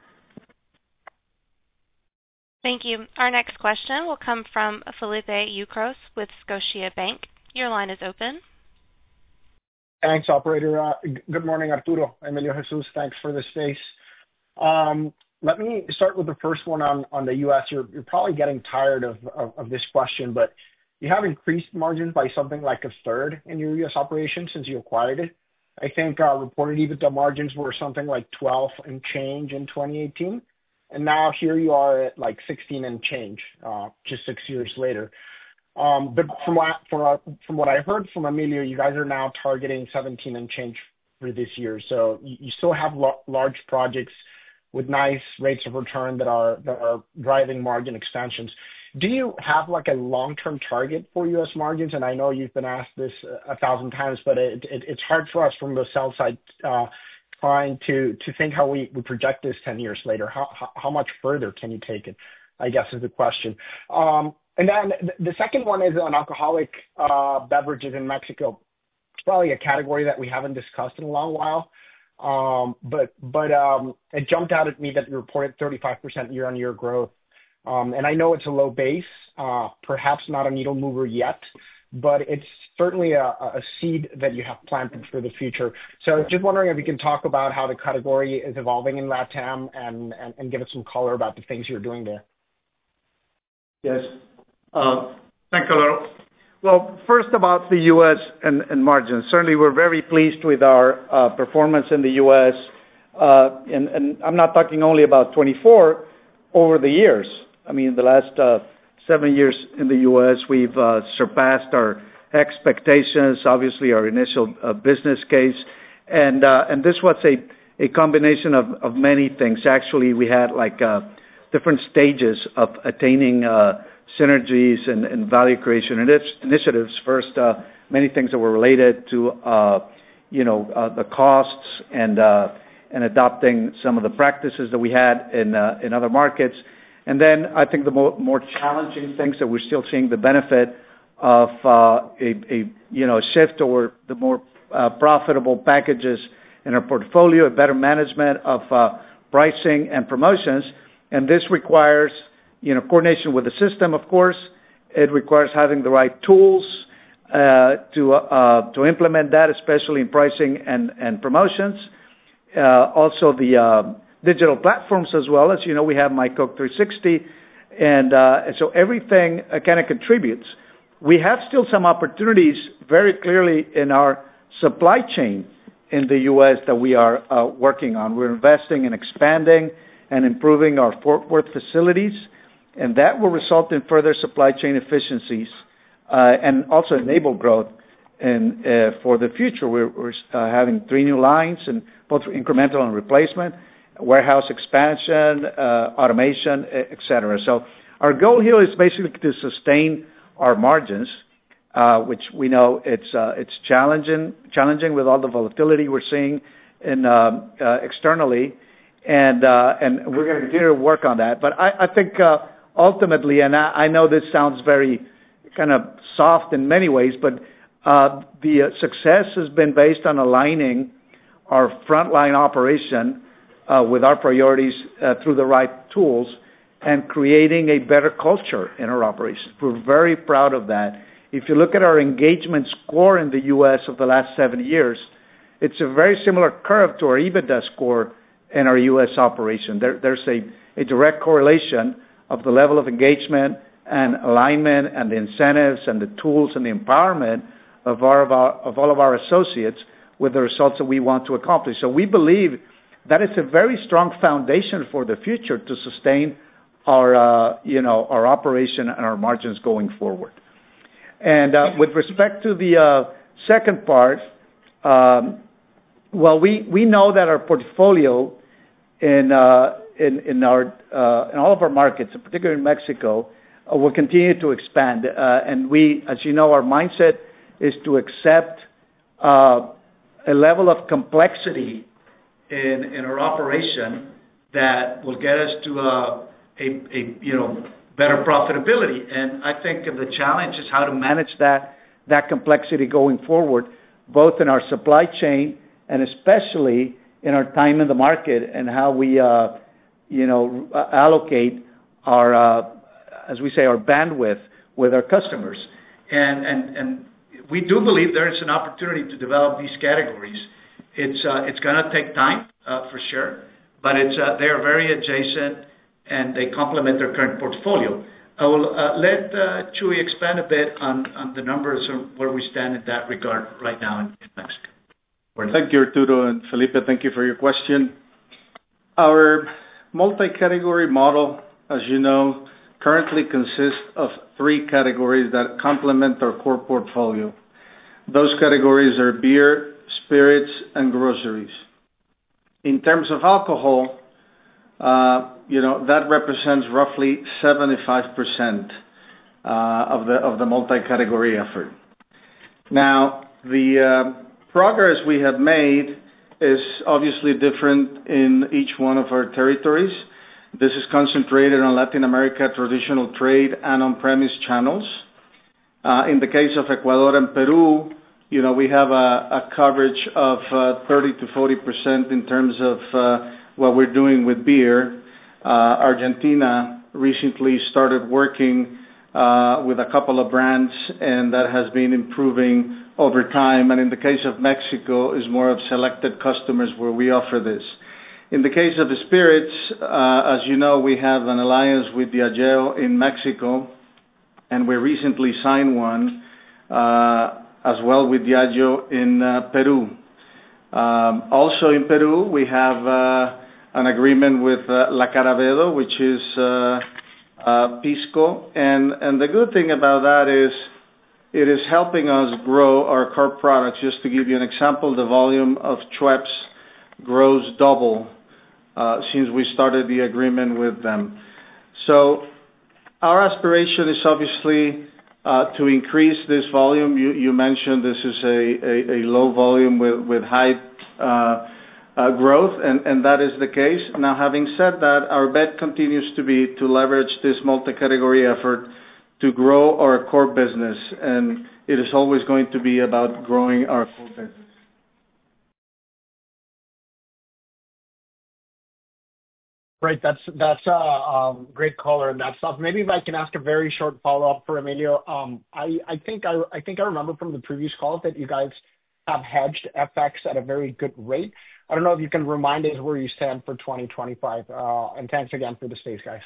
Thank you. Our next question will come from Felipe Ucros with Scotiabank. Your line is open. Thanks, operator. Uh, g- good morning, Arturo, Emilio, Jesus. Thanks for the space. Um, let me start with the first one on, on the U S. You're, you're probably getting tired of, of, of this question, but you have increased margins by something like a third in your U S operation since you acquired it. I think uh, reported EBITDA margins were something like twelve and change in twenty eighteen, and now here you are at like sixteen and change, uh, just six years later. Um, but from what from, from what I heard from Emilio, you guys are now targeting seventeen and change for this year. So you, you still have lo- large projects with nice rates of return that are that are driving margin expansions. Do you have like a long-term target for U S margins? And I know you've been asked this a thousand times, but it, it, it's hard for us from the sell side uh, trying to to think how we, we project this ten years later. How, how how much further can you take it, I guess, is the question. Um, and then the second one is on alcoholic uh, beverages in Mexico. It's probably a category that we haven't discussed in a long while. Um, but but um, it jumped out at me that you reported thirty-five percent year-on-year growth. Um, and I know it's a low base, uh, perhaps not a needle mover yet, but it's certainly a, a seed that you have planted for the future. So just wondering if you can talk about how the category is evolving in LATAM and, and, and give us some color about the things you're doing there. Yes. Uh, thanks, Alvaro. Well, first about the U S and, and margins. Certainly, we're very pleased with our uh, performance in the U S, uh, and, and I'm not talking only about twenty-four, over the years. I mean, the last uh, seven years in the U S, we've uh, surpassed our expectations, obviously our initial uh, business case, and uh, and this was a, a combination of, of many things. Actually, we had like uh, different stages of attaining uh, synergies and, and value creation initiatives. First, uh, many things that were related to, uh, you know, uh, the costs and uh, and adopting some of the practices that we had in uh, in other markets. And then I think the more, more challenging things that we're still seeing the benefit of uh, a, a you know shift toward the more uh, profitable packages in our portfolio, a better management of uh, pricing and promotions. And this requires you know coordination with the system, of course. It requires having the right tools uh, to uh, to implement that, especially in pricing and and promotions. Uh, also the uh, digital platforms as well. As you know, we have My Coke three sixty, and, uh, and so everything uh, kind of contributes. We have still some opportunities very clearly in our supply chain in the U S that we are uh, working on. We're investing in expanding and improving our Fort Worth facilities, and that will result in further supply chain efficiencies uh, and also enable growth in, uh, for the future. We're, we're uh, having three new lines, and both incremental and replacement, warehouse expansion, uh, automation, et cetera. So our goal here is basically to sustain our margins, uh, which we know it's uh, it's challenging challenging with all the volatility we're seeing in uh, uh, externally, and uh, and we're going to continue to work on that. But I, I think uh, ultimately, and I, I know this sounds very kind of soft in many ways, but uh, the uh, success has been based on aligning our frontline operation uh, with our priorities uh, through the right tools and creating a better culture in our operations. We're very proud of that. If you look at our engagement score in the U S of the last seven years, it's a very similar curve to our EBITDA score in our U S operation. There, there's a, a direct correlation of the level of engagement and alignment and the incentives and the tools and the empowerment of, our, of, our, of all of our associates with the results that we want to accomplish. So we believe that it's a very strong foundation for the future to sustain our, uh, you know, our operation and our margins going forward. And uh, with respect to the uh, second part, um, well, we, we know that our portfolio in uh, in, in our uh, in all of our markets, particularly in Mexico, uh, will continue to expand. Uh, and we, as you know, our mindset is to accept uh, a level of complexity in in our operation that will get us to a, a, a you know better profitability. And I think the challenge is how to manage that that complexity going forward, both in our supply chain and especially in our time in the market and how we uh, you know allocate our uh, as we say our bandwidth with our customers. And and and we do believe there is an opportunity to develop these categories. It's uh, it's going to take time uh, for sure, but it's uh, they are very adjacent and they complement their current portfolio. I will uh, let uh, Chuy expand a bit on, on the numbers of where we stand in that regard right now in, in Mexico. Thank you, Arturo, and Felipe, thank you for your question. Our multi-category model, as you know, currently consists of three categories that complement our core portfolio. Those categories are beer, spirits, and groceries. In terms of alcohol, uh, you know, that represents roughly seventy-five percent uh, of the of the multi-category effort. Now, the uh, progress we have made is obviously different in each one of our territories. This is concentrated on Latin America traditional trade and on-premise channels. Uh, in the case of Ecuador and Peru, you know, we have a, a coverage of uh, thirty to forty percent in terms of uh, what we're doing with beer. Uh, Argentina recently started working uh, with a couple of brands, and that has been improving over time. And in the case of Mexico, is more of selected customers where we offer this. In the case of the spirits, uh, as you know, we have an alliance with Diageo in Mexico, and we recently signed one uh, as well with Diageo in uh, Peru. Um, also in Peru, we have uh, an agreement with uh, La Caravedo, which is uh, uh, Pisco, and, and the good thing about that is it is helping us grow our core products. Just to give you an example, the volume of Schweppes grows double uh, since we started the agreement with them. So our aspiration is obviously uh, to increase this volume. You, you mentioned this is a, a, a low volume with, with high uh, uh, growth, and, and that is the case. Now, having said that, our bet continues to be to leverage this multi-category effort to grow our core business, and it is always going to be about growing our core business. Right, that's that's a uh, um, great color and that stuff. Maybe if I can ask a very short follow up for Emilio. Um, I, I think I I think I remember from the previous call that you guys have hedged F X at a very good rate. I don't know if you can remind us where you stand for twenty twenty-five. Uh, and thanks again for the space, guys.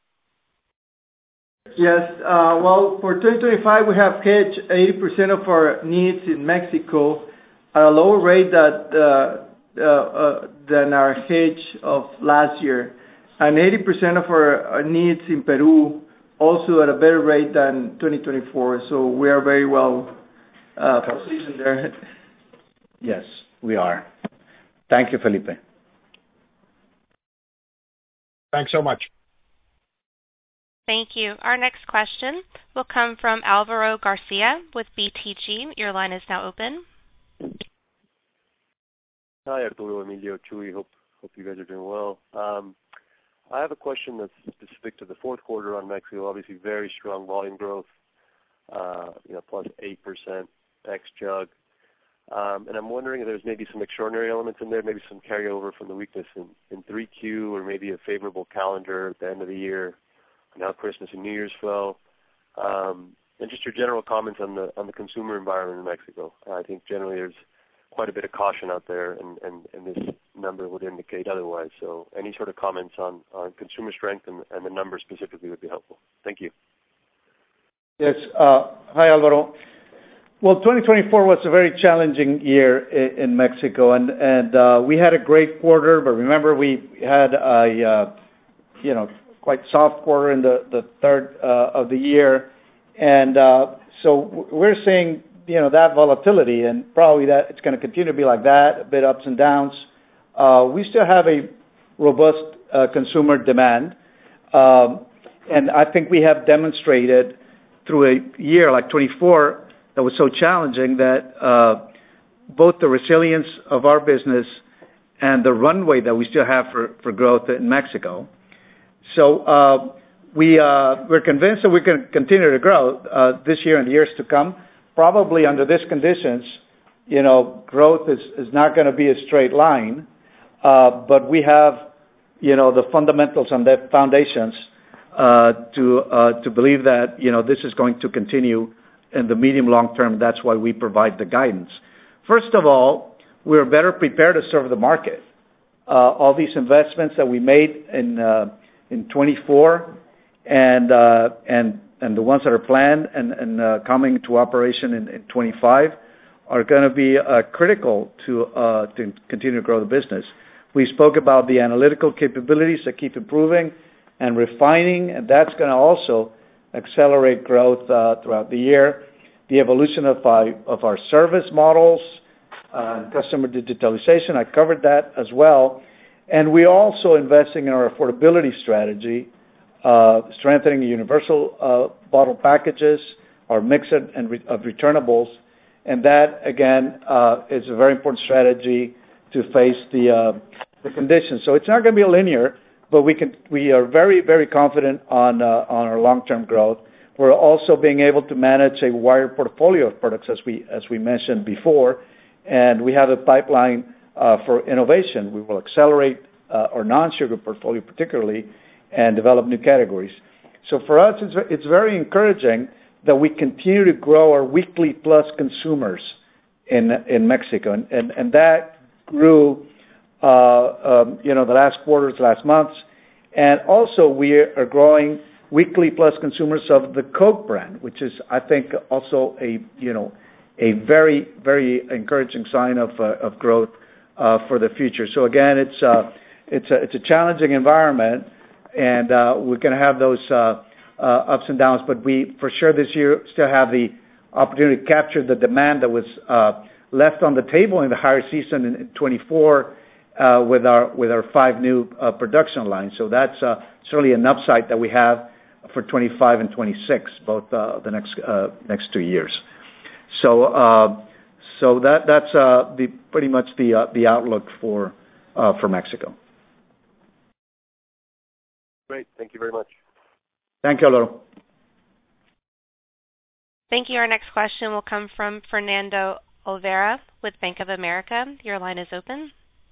Yes, uh, well, for twenty twenty-five, we have hedged eighty percent of our needs in Mexico at a lower rate that, uh, uh, uh, than our hedge of last year, and eighty percent of our, our needs in Peru also at a better rate than twenty twenty-four. So we are very well uh, positioned there. Yes, we are. Thank you, Felipe. Thanks so much. Thank you. Our next question will come from Alvaro Garcia with B T G. Your line is now open. Hi, Arturo, Emilio, Chuy. Hope hope you guys are doing well. Um, I have a question that's specific to the fourth quarter on Mexico. Obviously, very strong volume growth, uh, you know, plus eight percent ex jug. Um, and I'm wondering if there's maybe some extraordinary elements in there, maybe some carryover from the weakness in, in three Q, or maybe a favorable calendar at the end of the year, and how Christmas and New Year's fell, um, and just your general comments on the on the consumer environment in Mexico. Uh, I think generally there's quite a bit of caution out there, and, and, and this number would indicate otherwise. So any sort of comments on, on consumer strength and, and the numbers specifically would be helpful. Thank you. Yes. Uh, hi, Alvaro. Well, twenty twenty-four was a very challenging year in, in Mexico, and and uh, we had a great quarter. But remember, we had a uh, you know quite soft quarter in the the third uh, of the year, and uh, so we're seeing you know that volatility, and probably that it's going to continue to be like that, a bit ups and downs. Uh, we still have a robust uh, consumer demand, um, and I think we have demonstrated through a year like twenty-four. That was so challenging that uh, both the resilience of our business and the runway that we still have for, for growth in Mexico. So uh, we, uh, we're convinced that we can continue to grow uh, this year and the years to come. Probably under these conditions, you know, growth is, is not going to be a straight line, uh, but we have, you know, the fundamentals and the foundations uh, to uh, to believe that, you know, this is going to continue in the medium long term. That's why we provide the guidance. First of all, we're better prepared to serve the market. Uh, all these investments that we made in uh, in twenty-four and uh, and and the ones that are planned and, and uh, coming to operation in, in twenty-five are going to be uh, critical to uh, to continue to grow the business. We spoke about the analytical capabilities that keep improving and refining, and that's going to also accelerate growth uh, throughout the year. The evolution of our, of our service models, uh, customer digitalization, I covered that as well. And we're also investing in our affordability strategy, uh, strengthening universal uh, bottle packages, our mix of, and re- of returnables, and that, again, uh, is a very important strategy to face the uh, the conditions. So it's not going to be linear, but we can we are very, very confident on uh, on our long-term growth. We're also being able to manage a wider portfolio of products, as we as we mentioned before, and we have a pipeline uh, for innovation. We will accelerate uh, our non-sugar portfolio particularly and develop new categories. So for us, it's it's very encouraging that we continue to grow our weekly plus consumers in in Mexico, and and, and that grew, uh, um, you know, the last quarters, last months, and also we are growing weekly plus consumers of the Coke brand, which is, I think, also a you know a very very encouraging sign of uh, of growth uh, for the future. So again, it's uh, it's a it's a challenging environment, and uh, we're going to have those uh, uh, ups and downs, but we for sure this year still have the opportunity to capture the demand that was uh, left on the table in the higher season in twenty-four uh, with our with our five new uh, production lines. So that's uh, certainly an upside that we have for twenty-five and twenty-six, both uh, the next uh, next two years. So uh, so that that's uh, the pretty much the uh, the outlook for uh, for Mexico. Great, thank you very much. Thank you, Alvaro. Thank you. Our next question will come from Fernando Olvera with Bank of America. Your line is open.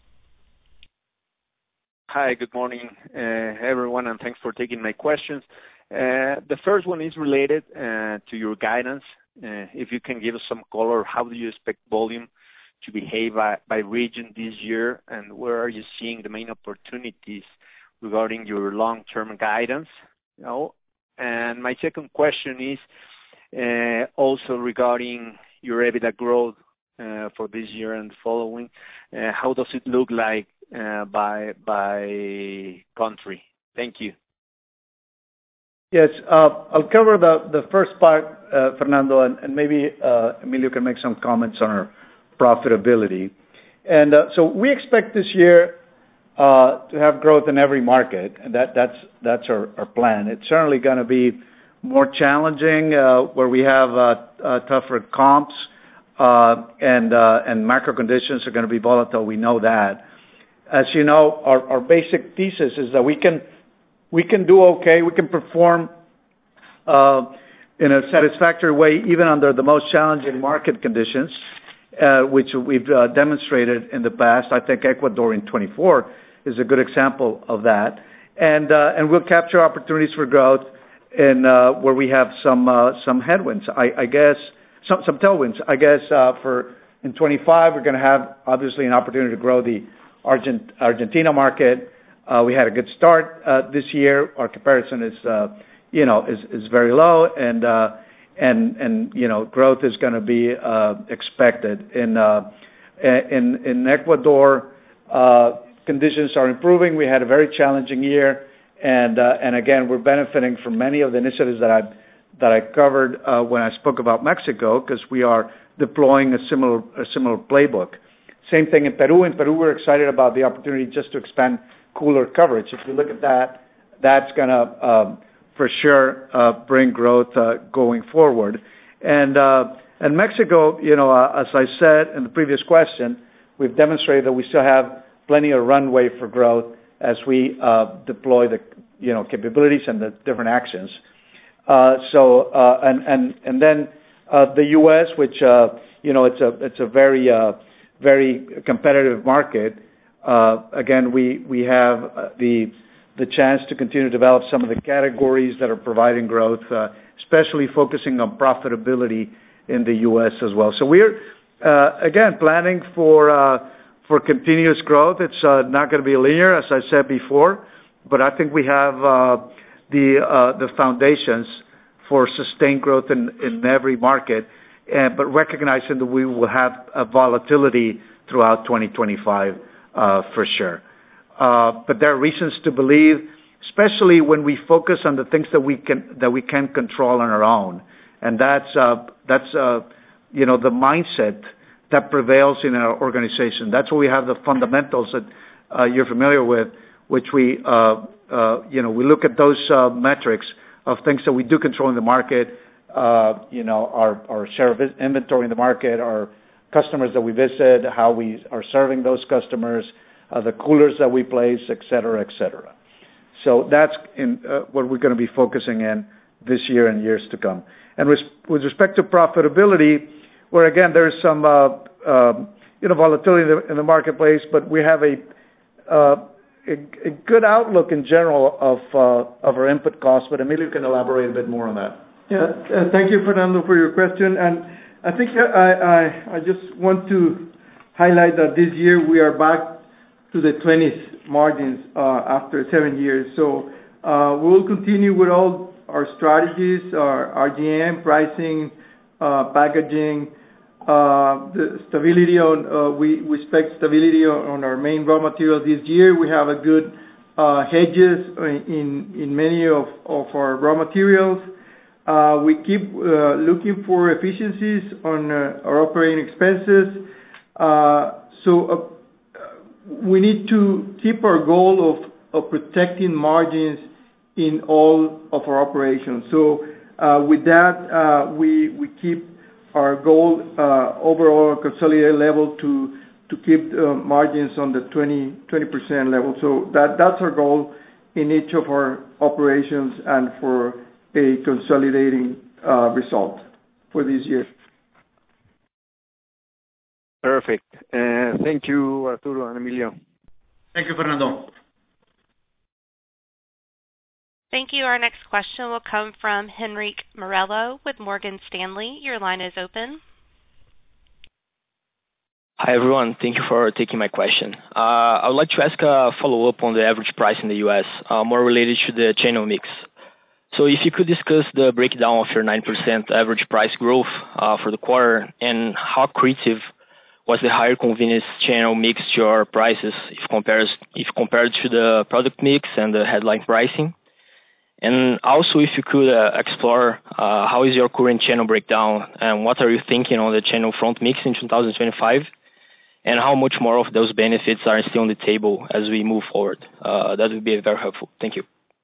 Hi, good morning, uh, everyone, and thanks for taking my questions. Uh, the first one is related uh, to your guidance. Uh, if you can give us some color, how do you expect volume to behave by, by region this year, and where are you seeing the main opportunities regarding your long-term guidance? You know? And my second question is uh, also regarding your EBITDA growth uh, for this year and following. Uh, how does it look like uh, by by country? Thank you. Yes, uh, I'll cover the, the first part, uh, Fernando, and, and maybe uh, Emilio can make some comments on our profitability. And uh, so we expect this year uh, to have growth in every market, and that, that's that's our, our plan. It's certainly going to be more challenging uh, where we have uh, uh, tougher comps uh, and uh, and macro conditions are going to be volatile. We know that. As you know, our, our basic thesis is that we can we can do okay. We can perform uh, in a satisfactory way even under the most challenging market conditions, uh, which we've uh, demonstrated in the past. I think Ecuador in twenty-four is a good example of that, and uh, and we'll capture opportunities for growth in uh, where we have some uh, some headwinds. I, I guess some some tailwinds. I guess uh, for in twenty-five we're going to have obviously an opportunity to grow the Argent, Argentina market. Uh, we had a good start uh, this year. Our comparison is uh, you know is, is very low, and uh, and and you know growth is going to be uh, expected in uh, in in Ecuador. Uh, conditions are improving. We had a very challenging year. And uh, and again, we're benefiting from many of the initiatives that I that I covered uh, when I spoke about Mexico, because we are deploying a similar a similar playbook. Same thing in Peru. In Peru, we're excited about the opportunity just to expand cooler coverage. If you look at that, that's going to um, for sure uh, bring growth uh, going forward. And uh, and Mexico, you know, uh, as I said in the previous question, we've demonstrated that we still have plenty of runway for growth as we uh, deploy the you know capabilities and the different actions. Uh, so uh, and and and then uh, the U S, which uh, you know it's a it's a very uh, very competitive market. Uh, again, we we have uh, the the chance to continue to develop some of the categories that are providing growth, uh, especially focusing on profitability in the U S as well. So we're uh, again planning for. Uh, For continuous growth. It's uh, not going to be linear, as I said before, but I think we have uh, the uh, the foundations for sustained growth in, in every market, and, but recognizing that we will have a volatility throughout twenty twenty-five uh, for sure. Uh, but there are reasons to believe, especially when we focus on the things that we can that we can control on our own, and that's uh, that's uh, you know the mindset that prevails in our organization. That's where we have the fundamentals that uh, you're familiar with, which we, uh, uh, you know, we look at those uh, metrics of things that we do control in the market, uh, you know, our, our share of inventory in the market, our customers that we visit, how we are serving those customers, uh, the coolers that we place, et cetera, et cetera. So that's in, uh, what we're going to be focusing in this year and years to come. And res- with respect to profitability, where again there's some uh, uh, you know volatility in the, in the marketplace, but we have a, uh, a a good outlook in general of uh, of our input costs. But Emilio can elaborate a bit more on that. Yeah, uh, thank you, Fernando, for your question. And I think I, I I just want to highlight that this year we are back to the twenties margins uh, after seven years. So uh, we will continue with all our strategies, our R G M, pricing, uh, packaging, uh, the stability on, uh, we, we expect stability on, on our main raw materials this year. We have a good uh, hedges in, in many of, of our raw materials. Uh, we keep uh, looking for efficiencies on uh, our operating expenses. Uh, so uh, we need to keep our goal of, of protecting margins in all of our operations. So uh, with that, uh, we we keep our goal uh, overall consolidated level to to keep uh, margins on the twenty percent level. So that that's our goal in each of our operations and for a consolidating uh, result for this year. Perfect. Uh, thank you, Arturo and Emilio. Thank you, Fernando. Thank you. Our next question will come from Henrique Morello with Morgan Stanley. Your line is open. Hi, everyone. Thank you for taking my question. Uh, I would like to ask a follow-up on the average price in the U S, uh, more related to the channel mix. So if you could discuss the breakdown of your nine percent average price growth uh, for the quarter and how creative was the higher convenience channel mix to your prices if compared, if compared to the product mix and the headline pricing? And also, if you could uh, explore uh, how is your current channel breakdown and what are you thinking on the channel front mix in two thousand twenty-five, and how much more of those benefits are still on the table as we move forward? Uh, that would be very helpful. Thank you.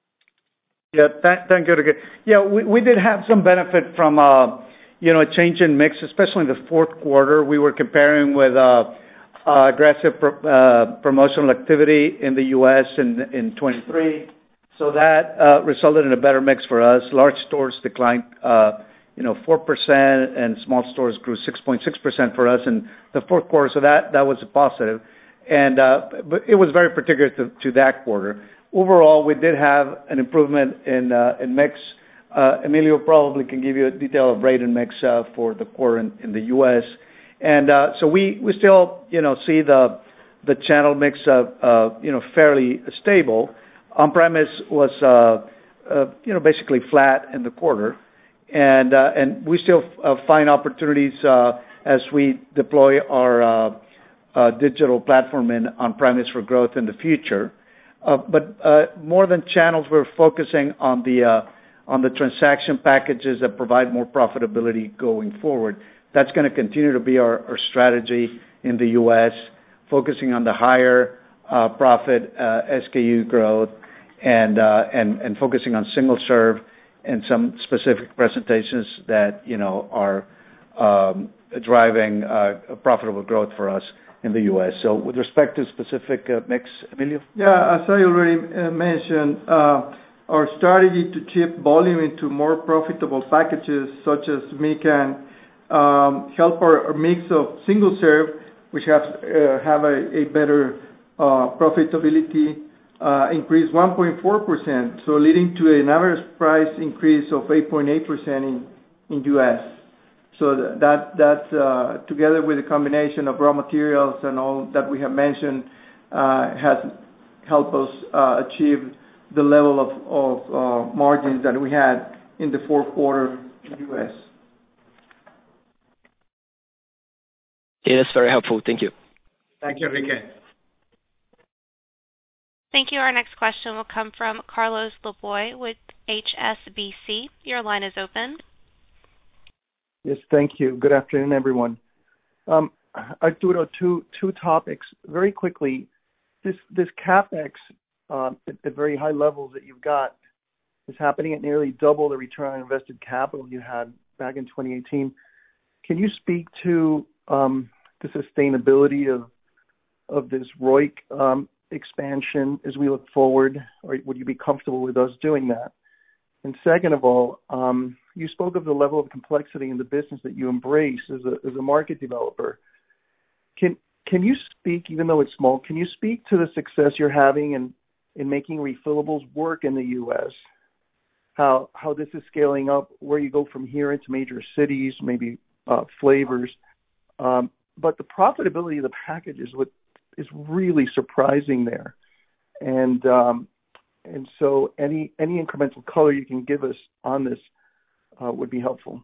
Yeah, th- thank you. Yeah, we, we did have some benefit from uh, you know a change in mix, especially in the fourth quarter. We were comparing with uh, uh, aggressive pro- uh, promotional activity in the U S in in twenty-three. So that uh, resulted in a better mix for us. Large stores declined, uh, you know, four percent, and small stores grew six point six percent for us in the fourth quarter. So that, that was a positive. And uh, but it was very particular to, to that quarter. Overall, we did have an improvement in uh, in mix. Uh, Emilio probably can give you a detail of rate and mix uh, for the quarter in, in the U S. And uh, so we, we still, you know, see the the channel mix, uh, uh, you know, fairly stable. On-premise was, uh, uh, you know, basically flat in the quarter, and uh, and we still uh, find opportunities uh, as we deploy our uh, uh, digital platform in on-premise for growth in the future. Uh, but uh, more than channels, we're focusing on the uh, on the transaction packages that provide more profitability going forward. That's going to continue to be our, our strategy in the U S, focusing on the higher uh, profit uh, S K U growth. And, uh, and and focusing on single serve and some specific presentations that you know are um, driving uh, profitable growth for us in the U S. So, with respect to specific uh, mix, Emilio? Yeah, as I already uh, mentioned, uh, our strategy to shift volume into more profitable packages, such as Mican, um, help our, our mix of single serve, which have uh, have a, a better uh, profitability. Uh, increased one point four percent, so leading to an average price increase of eight point eight percent in in U S. So that that uh, together with the combination of raw materials and all that we have mentioned uh, has helped us uh, achieve the level of of uh, margins that we had in the fourth quarter in U S. Yeah, that's very helpful. Thank you. Thank you, Enrique. Thank you. Our next question will come from Carlos Laboy with H S B C. Your line is open. Yes, thank you. Good afternoon, everyone. Um, Arturo, two two topics very quickly. this this CapEx um, at, at very high levels that you've got is happening at nearly double the return on invested capital you had back in twenty eighteen. Can you speak to um, the sustainability of of this R O I C um, expansion as we look forward, or would you be comfortable with us doing that? And second of all, um, you spoke of the level of complexity in the business that you embrace as a as a market developer. Can can you speak, even though it's small, can you speak to the success you're having in, in making refillables work in the U S? How how this is scaling up, where you go from here into major cities, maybe uh, flavors. Um, but the profitability of the package is what is really surprising there. And um, and so any any incremental color you can give us on this uh, would be helpful.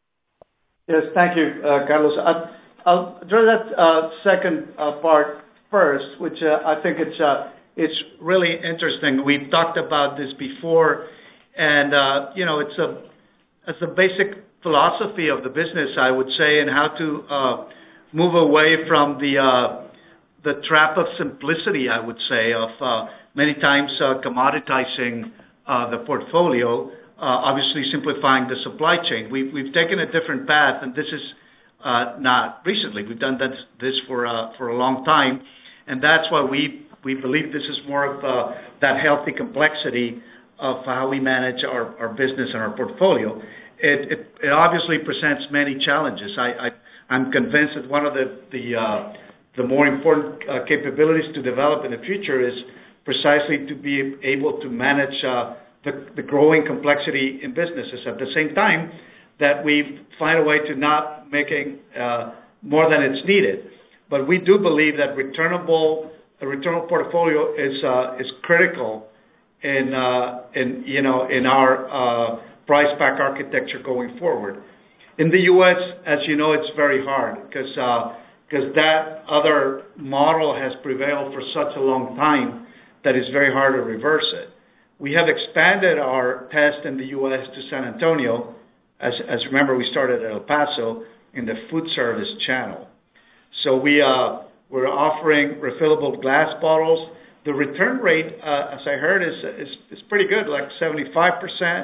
Yes, thank you, uh, Carlos. I, I'll address that uh, second uh, part first, which uh, I think it's uh, it's really interesting. We've talked about this before, and uh, you know, it's a it's a basic philosophy of the business, I would say, and how to uh, move away from the uh, the trap of simplicity, I would say, of uh, many times uh, commoditizing uh, the portfolio, uh, obviously simplifying the supply chain. We've, we've taken a different path, and this is uh, not recently. We've done that, this for, uh, for a long time, and that's why we, we believe this is more of uh, that healthy complexity of how we manage our, our business and our portfolio. It, it, it obviously presents many challenges. I, I, I'm convinced that one of the, the uh, the more important uh, capabilities to develop in the future is precisely to be able to manage uh, the, the growing complexity in businesses. At the same time, that we find a way to not making uh, more than it's needed. But we do believe that returnable a returnable portfolio is uh, is critical in uh, in you know in our uh, price pack architecture going forward. In the U S, as you know, it's very hard because. Uh, because that other model has prevailed for such a long time that it's very hard to reverse it. We have expanded our test in the U S to San Antonio. As, as remember, we started at El Paso in the food service channel. So we, uh, we're offering refillable glass bottles. The return rate, uh, as I heard, is, is, is pretty good, like seventy-five percent.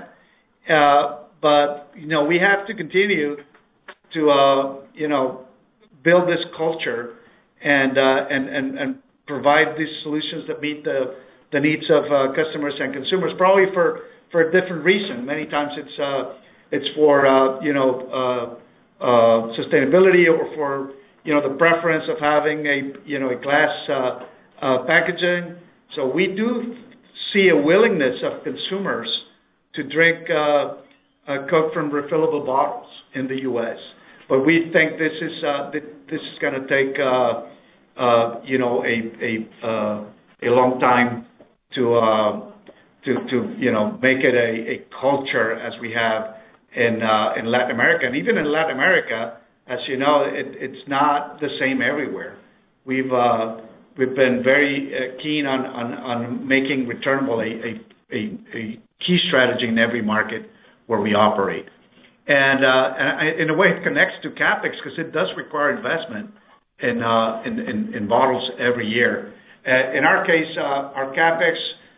Uh, but, you know, we have to continue to, uh, you know, build this culture and, uh, and and and provide these solutions that meet the the needs of uh, customers and consumers. Probably for, for a different reason. Many times it's uh, it's for uh, you know uh, uh, sustainability or for you know the preference of having a you know a glass uh, uh, packaging. So we do see a willingness of consumers to drink uh, a Coke from refillable bottles in the U S But we think this is uh, this is going to take uh, uh, you know a a uh, a long time to uh, to to you know make it a, a culture as we have in uh, in Latin America, and even in Latin America, as you know, it, it's not the same everywhere. We've uh, we've been very uh, keen on, on on making returnable a, a a a key strategy in every market where we operate. And, uh, and in a way, it connects to CapEx because it does require investment in, uh, in, in, in bottles every year. Uh, in our case, uh, our CapEx,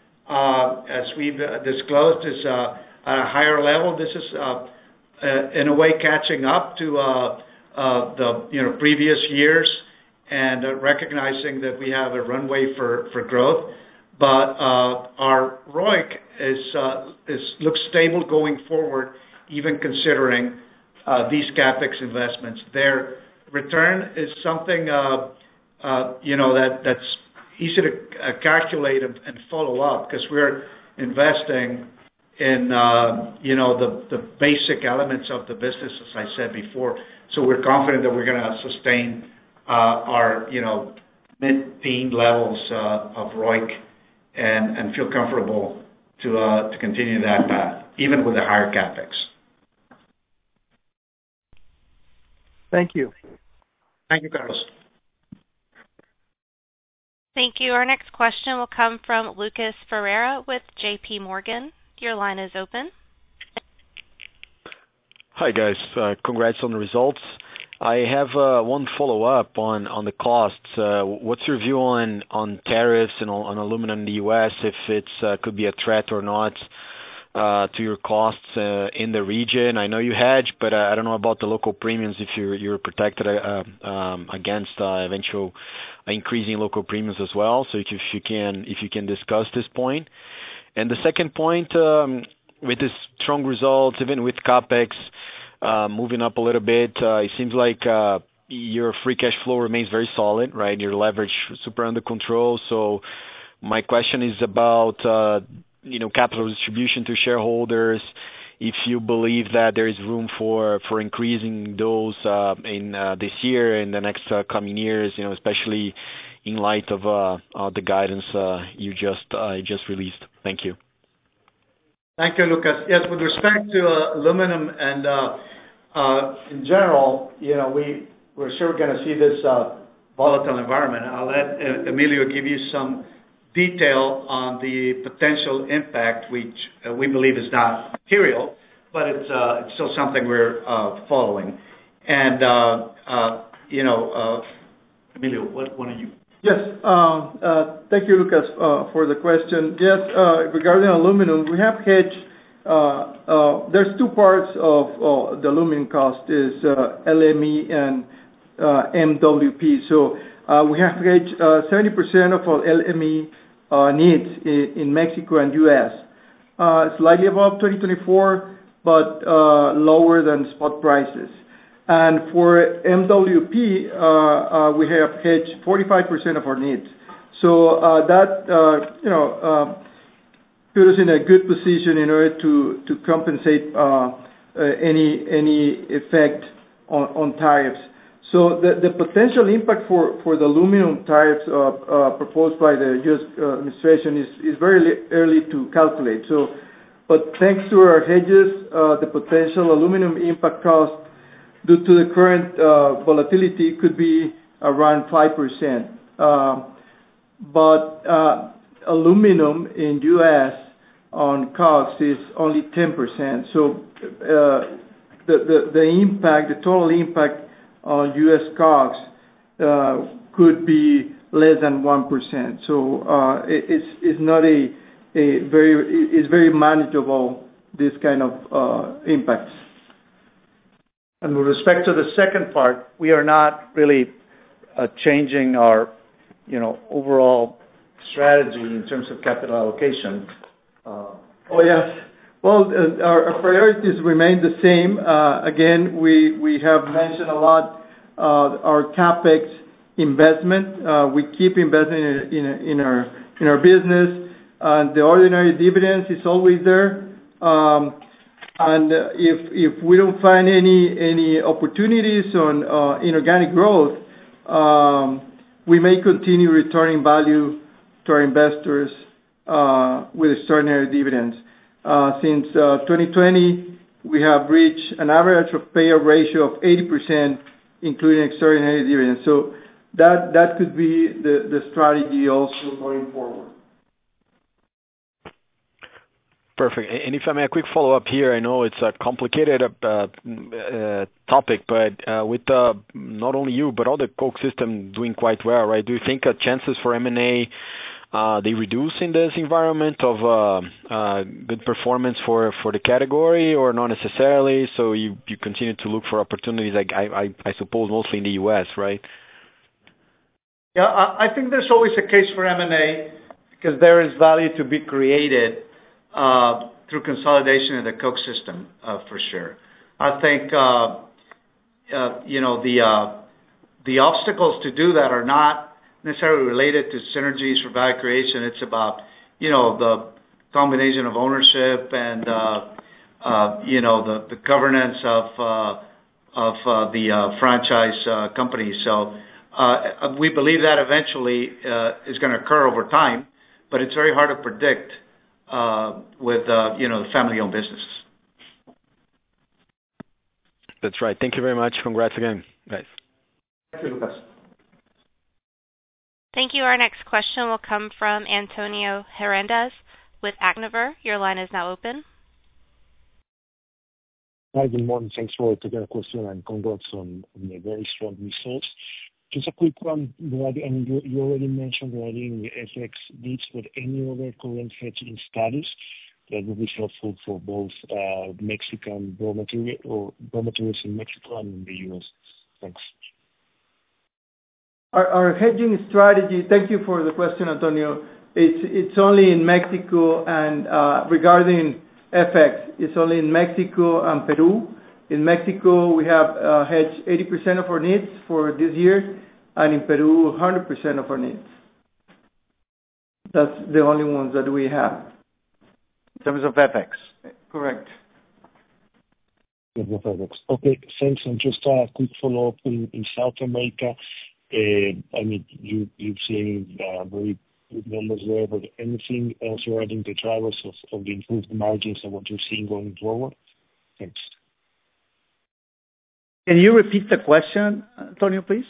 uh, as we've uh, disclosed, is uh, at a higher level. This is, uh, uh, in a way, catching up to uh, uh, the you know previous years and uh, recognizing that we have a runway for, for growth. But uh, our R O I C is, uh, is looks stable going forward, even considering uh, these CapEx investments. Their return is something, uh, uh, you know, that, that's easy to uh, calculate and, and follow up because we're investing in, uh, you know, the, the basic elements of the business, as I said before. So we're confident that we're going to sustain uh, our, you know, mid-teen levels uh, of R O I C and, and feel comfortable to uh, to continue that path, even with the higher CapEx. Thank you. Thank you, Carlos. Thank you. Our next question will come from Lucas Ferreira with J P Morgan. Your line is open. Hi, guys. Uh, congrats on the results. I have uh, one follow-up on, on the costs. Uh, what's your view on, on tariffs and on, on aluminum in the U S, if it uh, could be a threat or not uh, to your costs uh, in the region? I know you hedge, but uh, I don't know about the local premiums, if you're, you're protected uh, um, against uh, eventual increasing local premiums as well. So if you, if you can if you can discuss this point. And the second point, um, with this strong results, even with CapEx, Uh, moving up a little bit, uh, it seems like uh, your free cash flow remains very solid, right? Your leverage super under control. So my question is about, uh, you know, capital distribution to shareholders. If you believe that there is room for, for increasing those uh, in uh, this year and the next uh, coming years, you know, especially in light of uh, uh, the guidance uh, you just uh, just released. Thank you. Thank you, Lucas. Yes, with respect to uh, aluminum and uh, uh, in general, you know, we, we're sure going to see this uh, volatile environment. I'll let uh, Emilio give you some detail on the potential impact, which uh, we believe is not material, but it's, uh, it's still something we're uh, following. And, uh, uh, you know, uh, Emilio, what, what are you? Yes. uh, uh, Thank you, Lucas, uh, for the question. Yes, uh, regarding aluminum, we have hedged. uh, uh, There's two parts of uh, the aluminum cost, is uh, L M E and uh, M W P. So uh, we have hedged uh, seventy percent of our L M E uh, needs in, in Mexico and U S. Uh, slightly above twenty twenty-four, but uh, lower than spot prices. And for M W P, uh, uh, we have hedged forty-five percent of our needs. So uh, that, uh, you know, uh, put us in a good position in order to, to compensate uh, uh, any any effect on, on tariffs. So the, the potential impact for, for the aluminum tariffs uh, uh, proposed by the U S administration is, is very early to calculate. So, but thanks to our hedges, uh, the potential aluminum impact cost due to the current uh, volatility could be around five percent. Uh, but uh, aluminum in U S on COGS is only ten percent. So uh, the, the, the impact, the total impact on U S COGS uh, could be less than one percent. So uh, it, it's, it's not a, a very, it's very manageable, this kind of uh, impacts. And with respect to the second part, we are not really uh, changing our, you know, overall strategy in terms of capital allocation. Uh, oh, yes. Well, uh, our, our priorities remain the same. Uh, again, we, we have mentioned a lot uh, our CapEx investment. Uh, we keep investing in, in, in, our, in our business. Uh, the ordinary dividends is always there. Um, And uh, if if we don't find any any opportunities on uh, inorganic growth, um, we may continue returning value to our investors uh, with extraordinary dividends. Uh, since uh, twenty twenty, we have reached an average of payout ratio of eighty percent, including extraordinary dividends. So that that could be the, the strategy also going forward. Perfect. And if I may, a quick follow-up here. I know it's a complicated uh, uh, topic, but uh, with uh, not only you, but all the Coke system doing quite well, right? Do you think uh, chances for M and A, uh, they reduce in this environment of uh, uh, good performance for, for the category, or not necessarily? So you, you continue to look for opportunities, like I, I, I suppose mostly in the U S, right? Yeah, I, I think there's always a case for M and A because there is value to be created Uh, through consolidation of the Coke system, uh, for sure. I think, uh, uh, you know, the uh, the obstacles to do that are not necessarily related to synergies for value creation. It's about, you know, the combination of ownership and, uh, uh, you know, the, the governance of uh, of uh, the uh, franchise uh, companies. So uh, we believe that eventually uh, is going to occur over time, but it's very hard to predict Uh, with, uh, you know, family-owned businesses. That's right. Thank you very much. Congrats again, guys. Thank you, Lucas. Thank you. Our next question will come from Antonio Hernandez with Actinver. Your line is now open. Hi, good morning. Thanks for taking the question, and congrats on the very strong results. Just a quick one, and you already mentioned regarding F X needs, but any other current hedging status that would be helpful for both Mexican raw material or raw materials in Mexico and in the U S? Thanks. Our hedging strategy, thank you for the question, Antonio. It's only in Mexico, and regarding F X, it's only in Mexico and Peru. In Mexico, we have hedged eighty percent of our needs for this year, and in Peru, one hundred percent of our needs. That's the only ones that we have. In terms of F X? Correct. Okay, thanks. And just a quick follow-up in South America. I mean, you've seen very good numbers there, but anything else regarding the drivers of the improved margins and what you're seeing going forward? Thanks. Can you repeat the question, Antonio, please?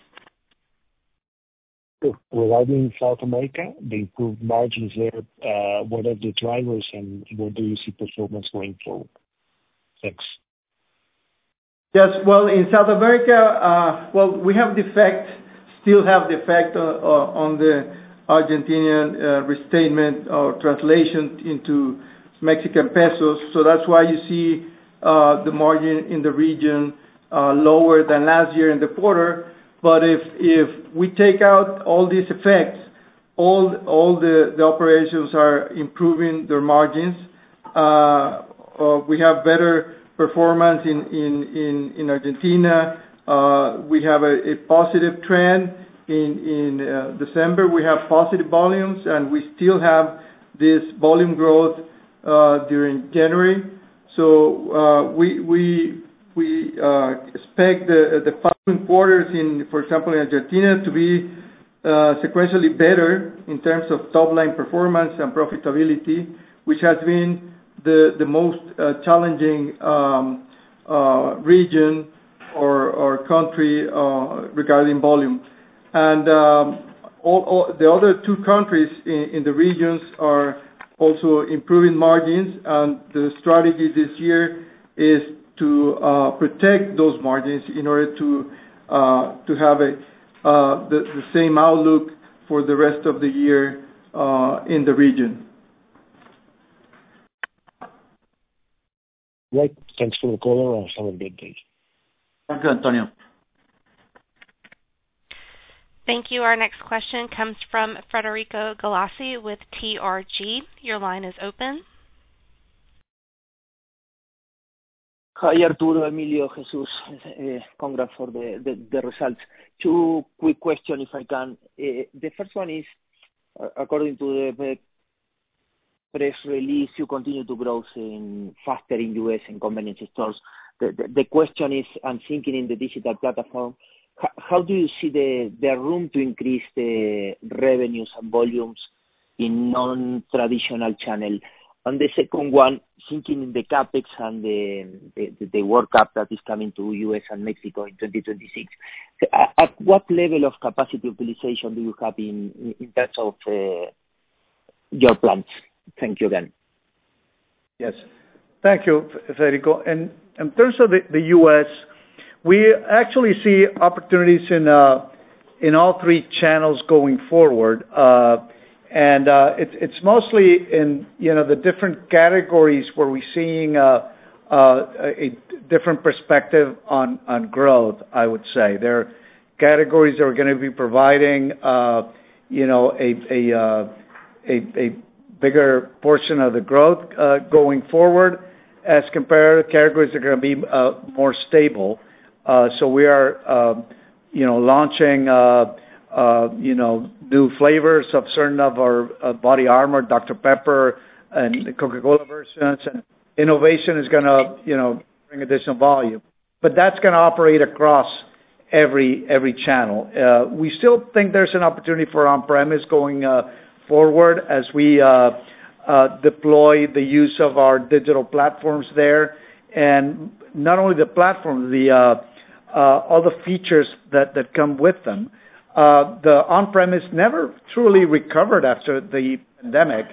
Sure. Regarding South America, the improved margins there, what are the drivers and where do you see performance going forward? Thanks. Yes, well, in South America, well, we have the effect, still have the effect on the Argentinian restatement or translation into Mexican pesos. So that's why you see the margin in the region lower than last year in the quarter. But if if we take out all these effects, all all the, the operations are improving their margins. Uh, uh, we have better performance in in in, in Argentina. Uh, we have a, a positive trend in in uh, December. We have positive volumes, and we still have this volume growth uh, during January. So uh, we we. We uh, expect the the following quarters in, for example, in Argentina to be uh, sequentially better in terms of top-line performance and profitability, which has been the the most uh, challenging um, uh, region or or country uh, regarding volume. And um, all, all the other two countries in, in the regions are also improving margins, and the strategy this year is to uh, protect those margins in order to uh, to have a uh, the, the same outlook for the rest of the year uh, in the region. Right. Thanks for the call, and have a good day. Thank you, Antonio. Thank you. Our next question comes from Federico Galassi with T R G. Your line is open. Hi, Arturo, Emilio, Jesus. Uh, congrats for the, the, the results. Two quick questions, if I can. Uh, the first one is, uh, according to the press release, you continue to grow in faster in U S and convenience stores. The, the, the question is, I'm thinking in the digital platform, how, how do you see the, the room to increase the revenues and volumes in non-traditional channel? And the second one, thinking in the CapEx and the, the, the World Cup that is coming to U S and Mexico in twenty twenty-six, at, at what level of capacity utilization do you have in, in terms of uh, your plants? Thank you again. Yes. Thank you, Federico. And in terms of the, the U S, we actually see opportunities in uh, in all three channels going forward. Uh, And uh, it's it's mostly in, you know, the different categories where we're seeing uh, uh, a different perspective on, on growth, I would say. There are categories that are going to be providing, uh, you know, a a, uh, a a bigger portion of the growth uh, going forward as compared to categories that are going to be uh, more stable. Uh, so we are, uh, you know, launching Uh, Uh, you know, new flavors of certain of our uh, Body Armor, Doctor Pepper, and Coca-Cola versions. And innovation is going to, you know, bring additional volume. But that's going to operate across every every channel. Uh, we still think there's an opportunity for on-premise going uh, forward as we uh, uh, deploy the use of our digital platforms there. And not only the platform, the uh, uh, all the features that, that come with them. Uh, the on-premise never truly recovered after the pandemic.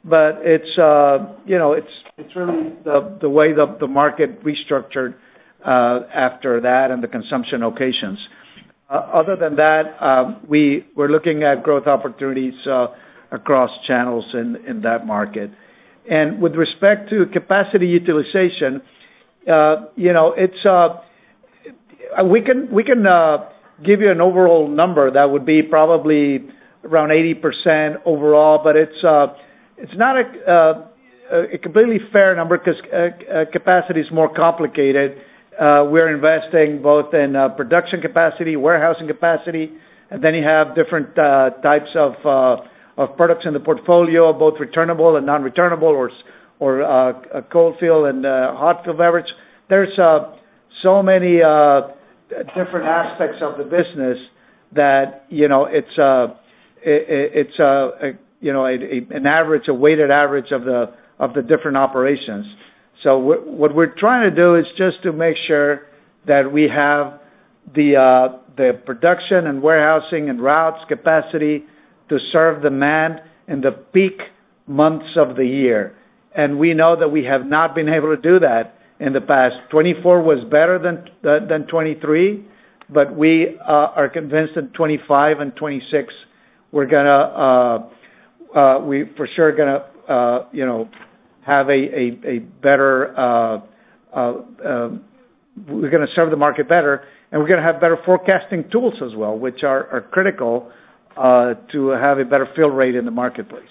but it's, uh, you know, it's it's really the the way the the market restructured uh, after that and the consumption occasions. Uh, other than that, uh, we we're looking at growth opportunities uh, across channels in in that market. And with respect to capacity utilization, uh, you know, it's uh, we can we can uh, give you an overall number that would be probably around eighty percent overall, but it's uh, it's not a, uh, a completely fair number because uh, uh, capacity is more complicated. Uh, we're investing both in uh, production capacity, warehousing capacity, and then you have different uh, types of uh, of products in the portfolio, both returnable and non-returnable, or or uh, cold fill and uh, hot fill beverage. There's uh, so many uh, different aspects of the business that you know it's uh, it, it's uh, a, you know a, a, an average, a weighted average of the of the different operations. So what we're trying to do is just to make sure that we have the uh, the production and warehousing and routes capacity to serve demand in the peak months of the year. And we know that we have not been able to do that in the past. twenty-four was better than than twenty-three, but we uh, are convinced that twenty-five and twenty-six we're gonna uh, uh, we for sure gonna uh, you know. have a, a, a better, uh, uh, uh, we're going to serve the market better, and we're going to have better forecasting tools as well, which are, are critical uh, to have a better fill rate in the marketplace.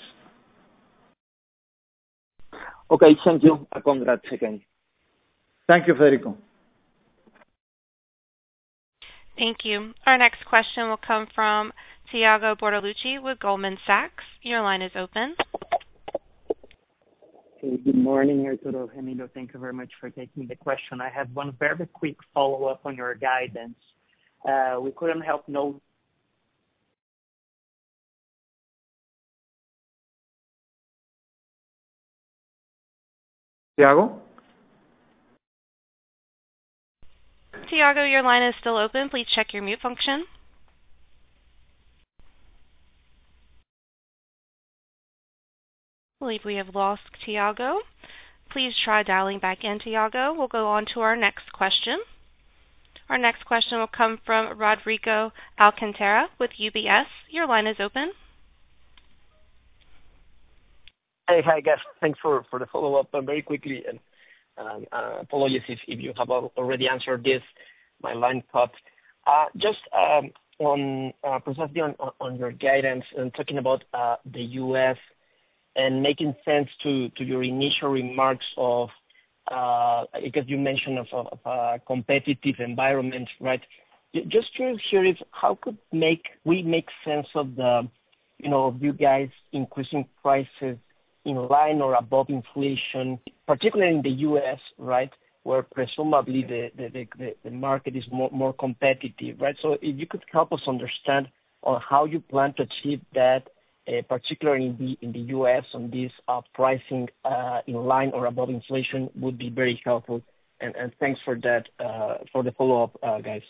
Okay, thank you. Congrats again. Thank you, Federico. Thank you. Our next question will come from Thiago Bortolucci with Goldman Sachs. Your line is open. Good morning, Arturo, Emilio. Thank you very much for taking the question. I have one very quick follow-up on your guidance. Uh, we couldn't help note. Thiago? Thiago, your line is still open. Please check your mute function. I believe we have lost Thiago. Please try dialing back in, Thiago. We'll go on to our next question. Our next question will come from Rodrigo Alcantara with U B S. Your line is open. Hey, hi, guys. Thanks for, for the follow-up. Uh, very quickly, and um, uh, apologies if, if you have already answered this. My line cut. Uh, just um, on uh, precisely on, on your guidance and talking about uh, the U S and making sense to, to your initial remarks of, uh, because you mentioned of, of, of a competitive environment, right? Just curious here is how could make we make sense of the, you know, of you guys increasing prices in line or above inflation, particularly in the U S, right, where presumably the the, the, the market is more, more competitive, right? So if you could help us understand on how you plan to achieve that, Uh, particularly in the in the U S on this uh, pricing uh, in line or above inflation would be very helpful. And, and thanks for that, uh, for the follow-up, uh, guys.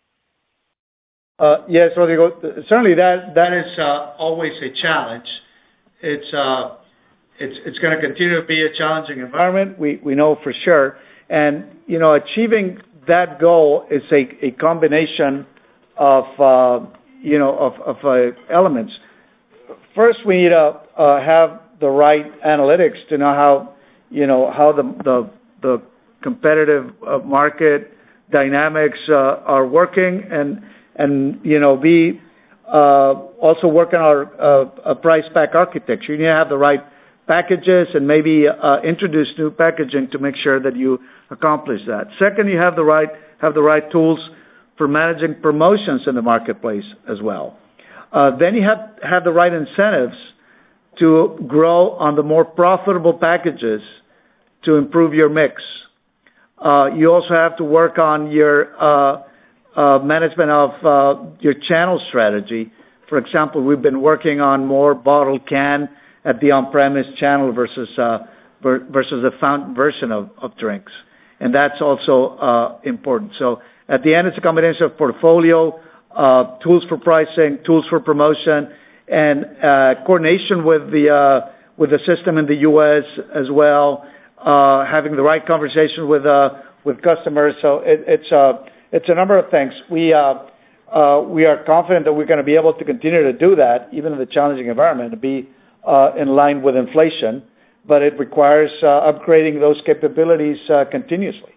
Uh, yes, Rodrigo, certainly that, that is uh, always a challenge. It's, uh, it's, it's going to continue to be a challenging environment, we, we know for sure. And, you know, achieving that goal is a, a combination of, uh, you know, of, of uh, elements. First, we need to uh, have the right analytics to know how, you know, how the the, the competitive uh, market dynamics uh, are working, and and you know, be uh, also work on our uh, price pack architecture. You need to have the right packages and maybe uh, introduce new packaging to make sure that you accomplish that. Second, you have the right have the right tools for managing promotions in the marketplace as well. Uh, then you have have the right incentives to grow on the more profitable packages to improve your mix. Uh, you also have to work on your uh, uh, management of uh, your channel strategy. For example, we've been working on more bottle can at the on-premise channel versus uh, versus the fountain version of, of drinks, and that's also uh, important. So at the end, it's a combination of portfolio, Uh, tools for pricing, tools for promotion, and uh, coordination with the uh, with the system in the U S as well, uh, having the right conversation with uh, with customers. So it, it's uh, it's a number of things. We uh, uh, we are confident that we're going to be able to continue to do that, even in the challenging environment, to be uh, in line with inflation. But it requires uh, upgrading those capabilities uh, continuously.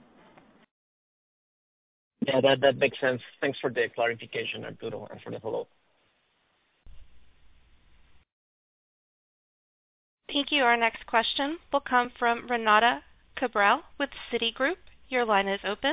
Yeah, that that makes sense. Thanks for the clarification, Arturo, and for the follow-up. Thank you. Our next question will come from Renata Cabral with Citigroup. Your line is open.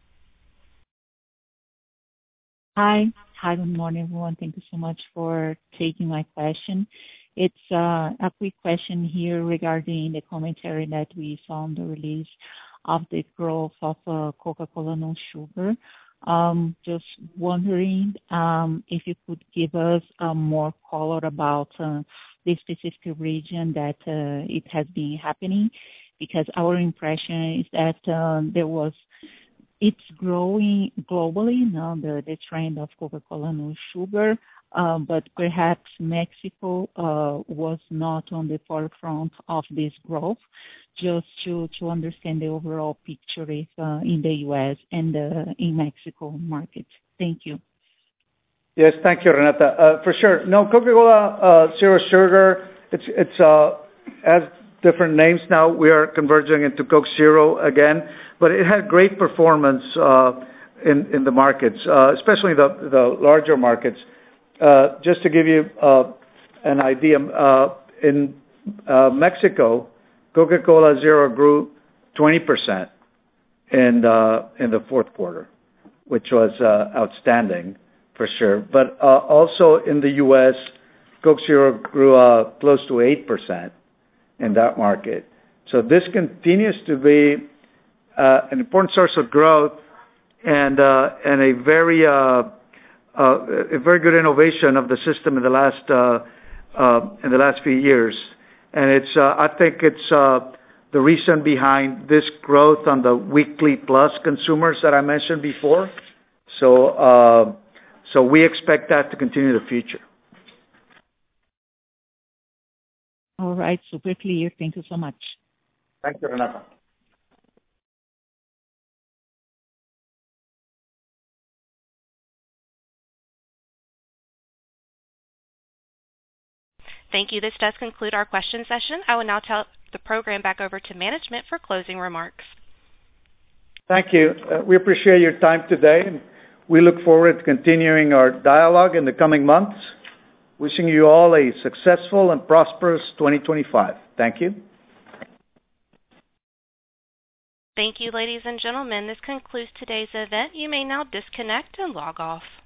Hi. Hi, good morning, everyone. Thank you so much for taking my question. It's uh, a quick question here regarding the commentary that we saw on the release of the growth of uh, Coca-Cola No Sugar. Um, just wondering um, if you could give us uh, more color about uh, the specific region that uh, it has been happening, because our impression is that uh, there was it's growing globally now, the, the trend of Coca-Cola No Sugar, um, but perhaps Mexico uh, was not on the forefront of this growth. Just to, to understand the overall picture if, uh, in the U S and uh, in Mexico markets. Thank you. Yes, thank you, Renata. Uh, for sure. No, Coca-Cola uh, Zero Sugar, it's it's uh, has different names now. We are converging into Coke Zero again, but it had great performance uh, in in the markets, uh, especially the the larger markets. Uh, just to give you uh, an idea, uh, in uh, Mexico, Coca-Cola Zero grew twenty percent in uh, in the fourth quarter, which was uh, outstanding for sure. But uh, also in the U S, Coke Zero grew uh, close to eight percent in that market. So this continues to be uh, an important source of growth and uh, and a very uh, uh, a very good innovation of the system in the last uh, uh, in the last few years. And it's, uh, I think it's uh, the reason behind this growth on the weekly plus consumers that I mentioned before. So, uh, so we expect that to continue in the future. All right, super clear. Thank you so much. Thank you, Renata. Thank you. This does conclude our question session. I will now turn the program back over to management for closing remarks. Thank you. Uh, we appreciate your time today, and we look forward to continuing our dialogue in the coming months. Wishing you all a successful and prosperous twenty twenty-five. Thank you. Thank you, ladies and gentlemen. This concludes today's event. You may now disconnect and log off.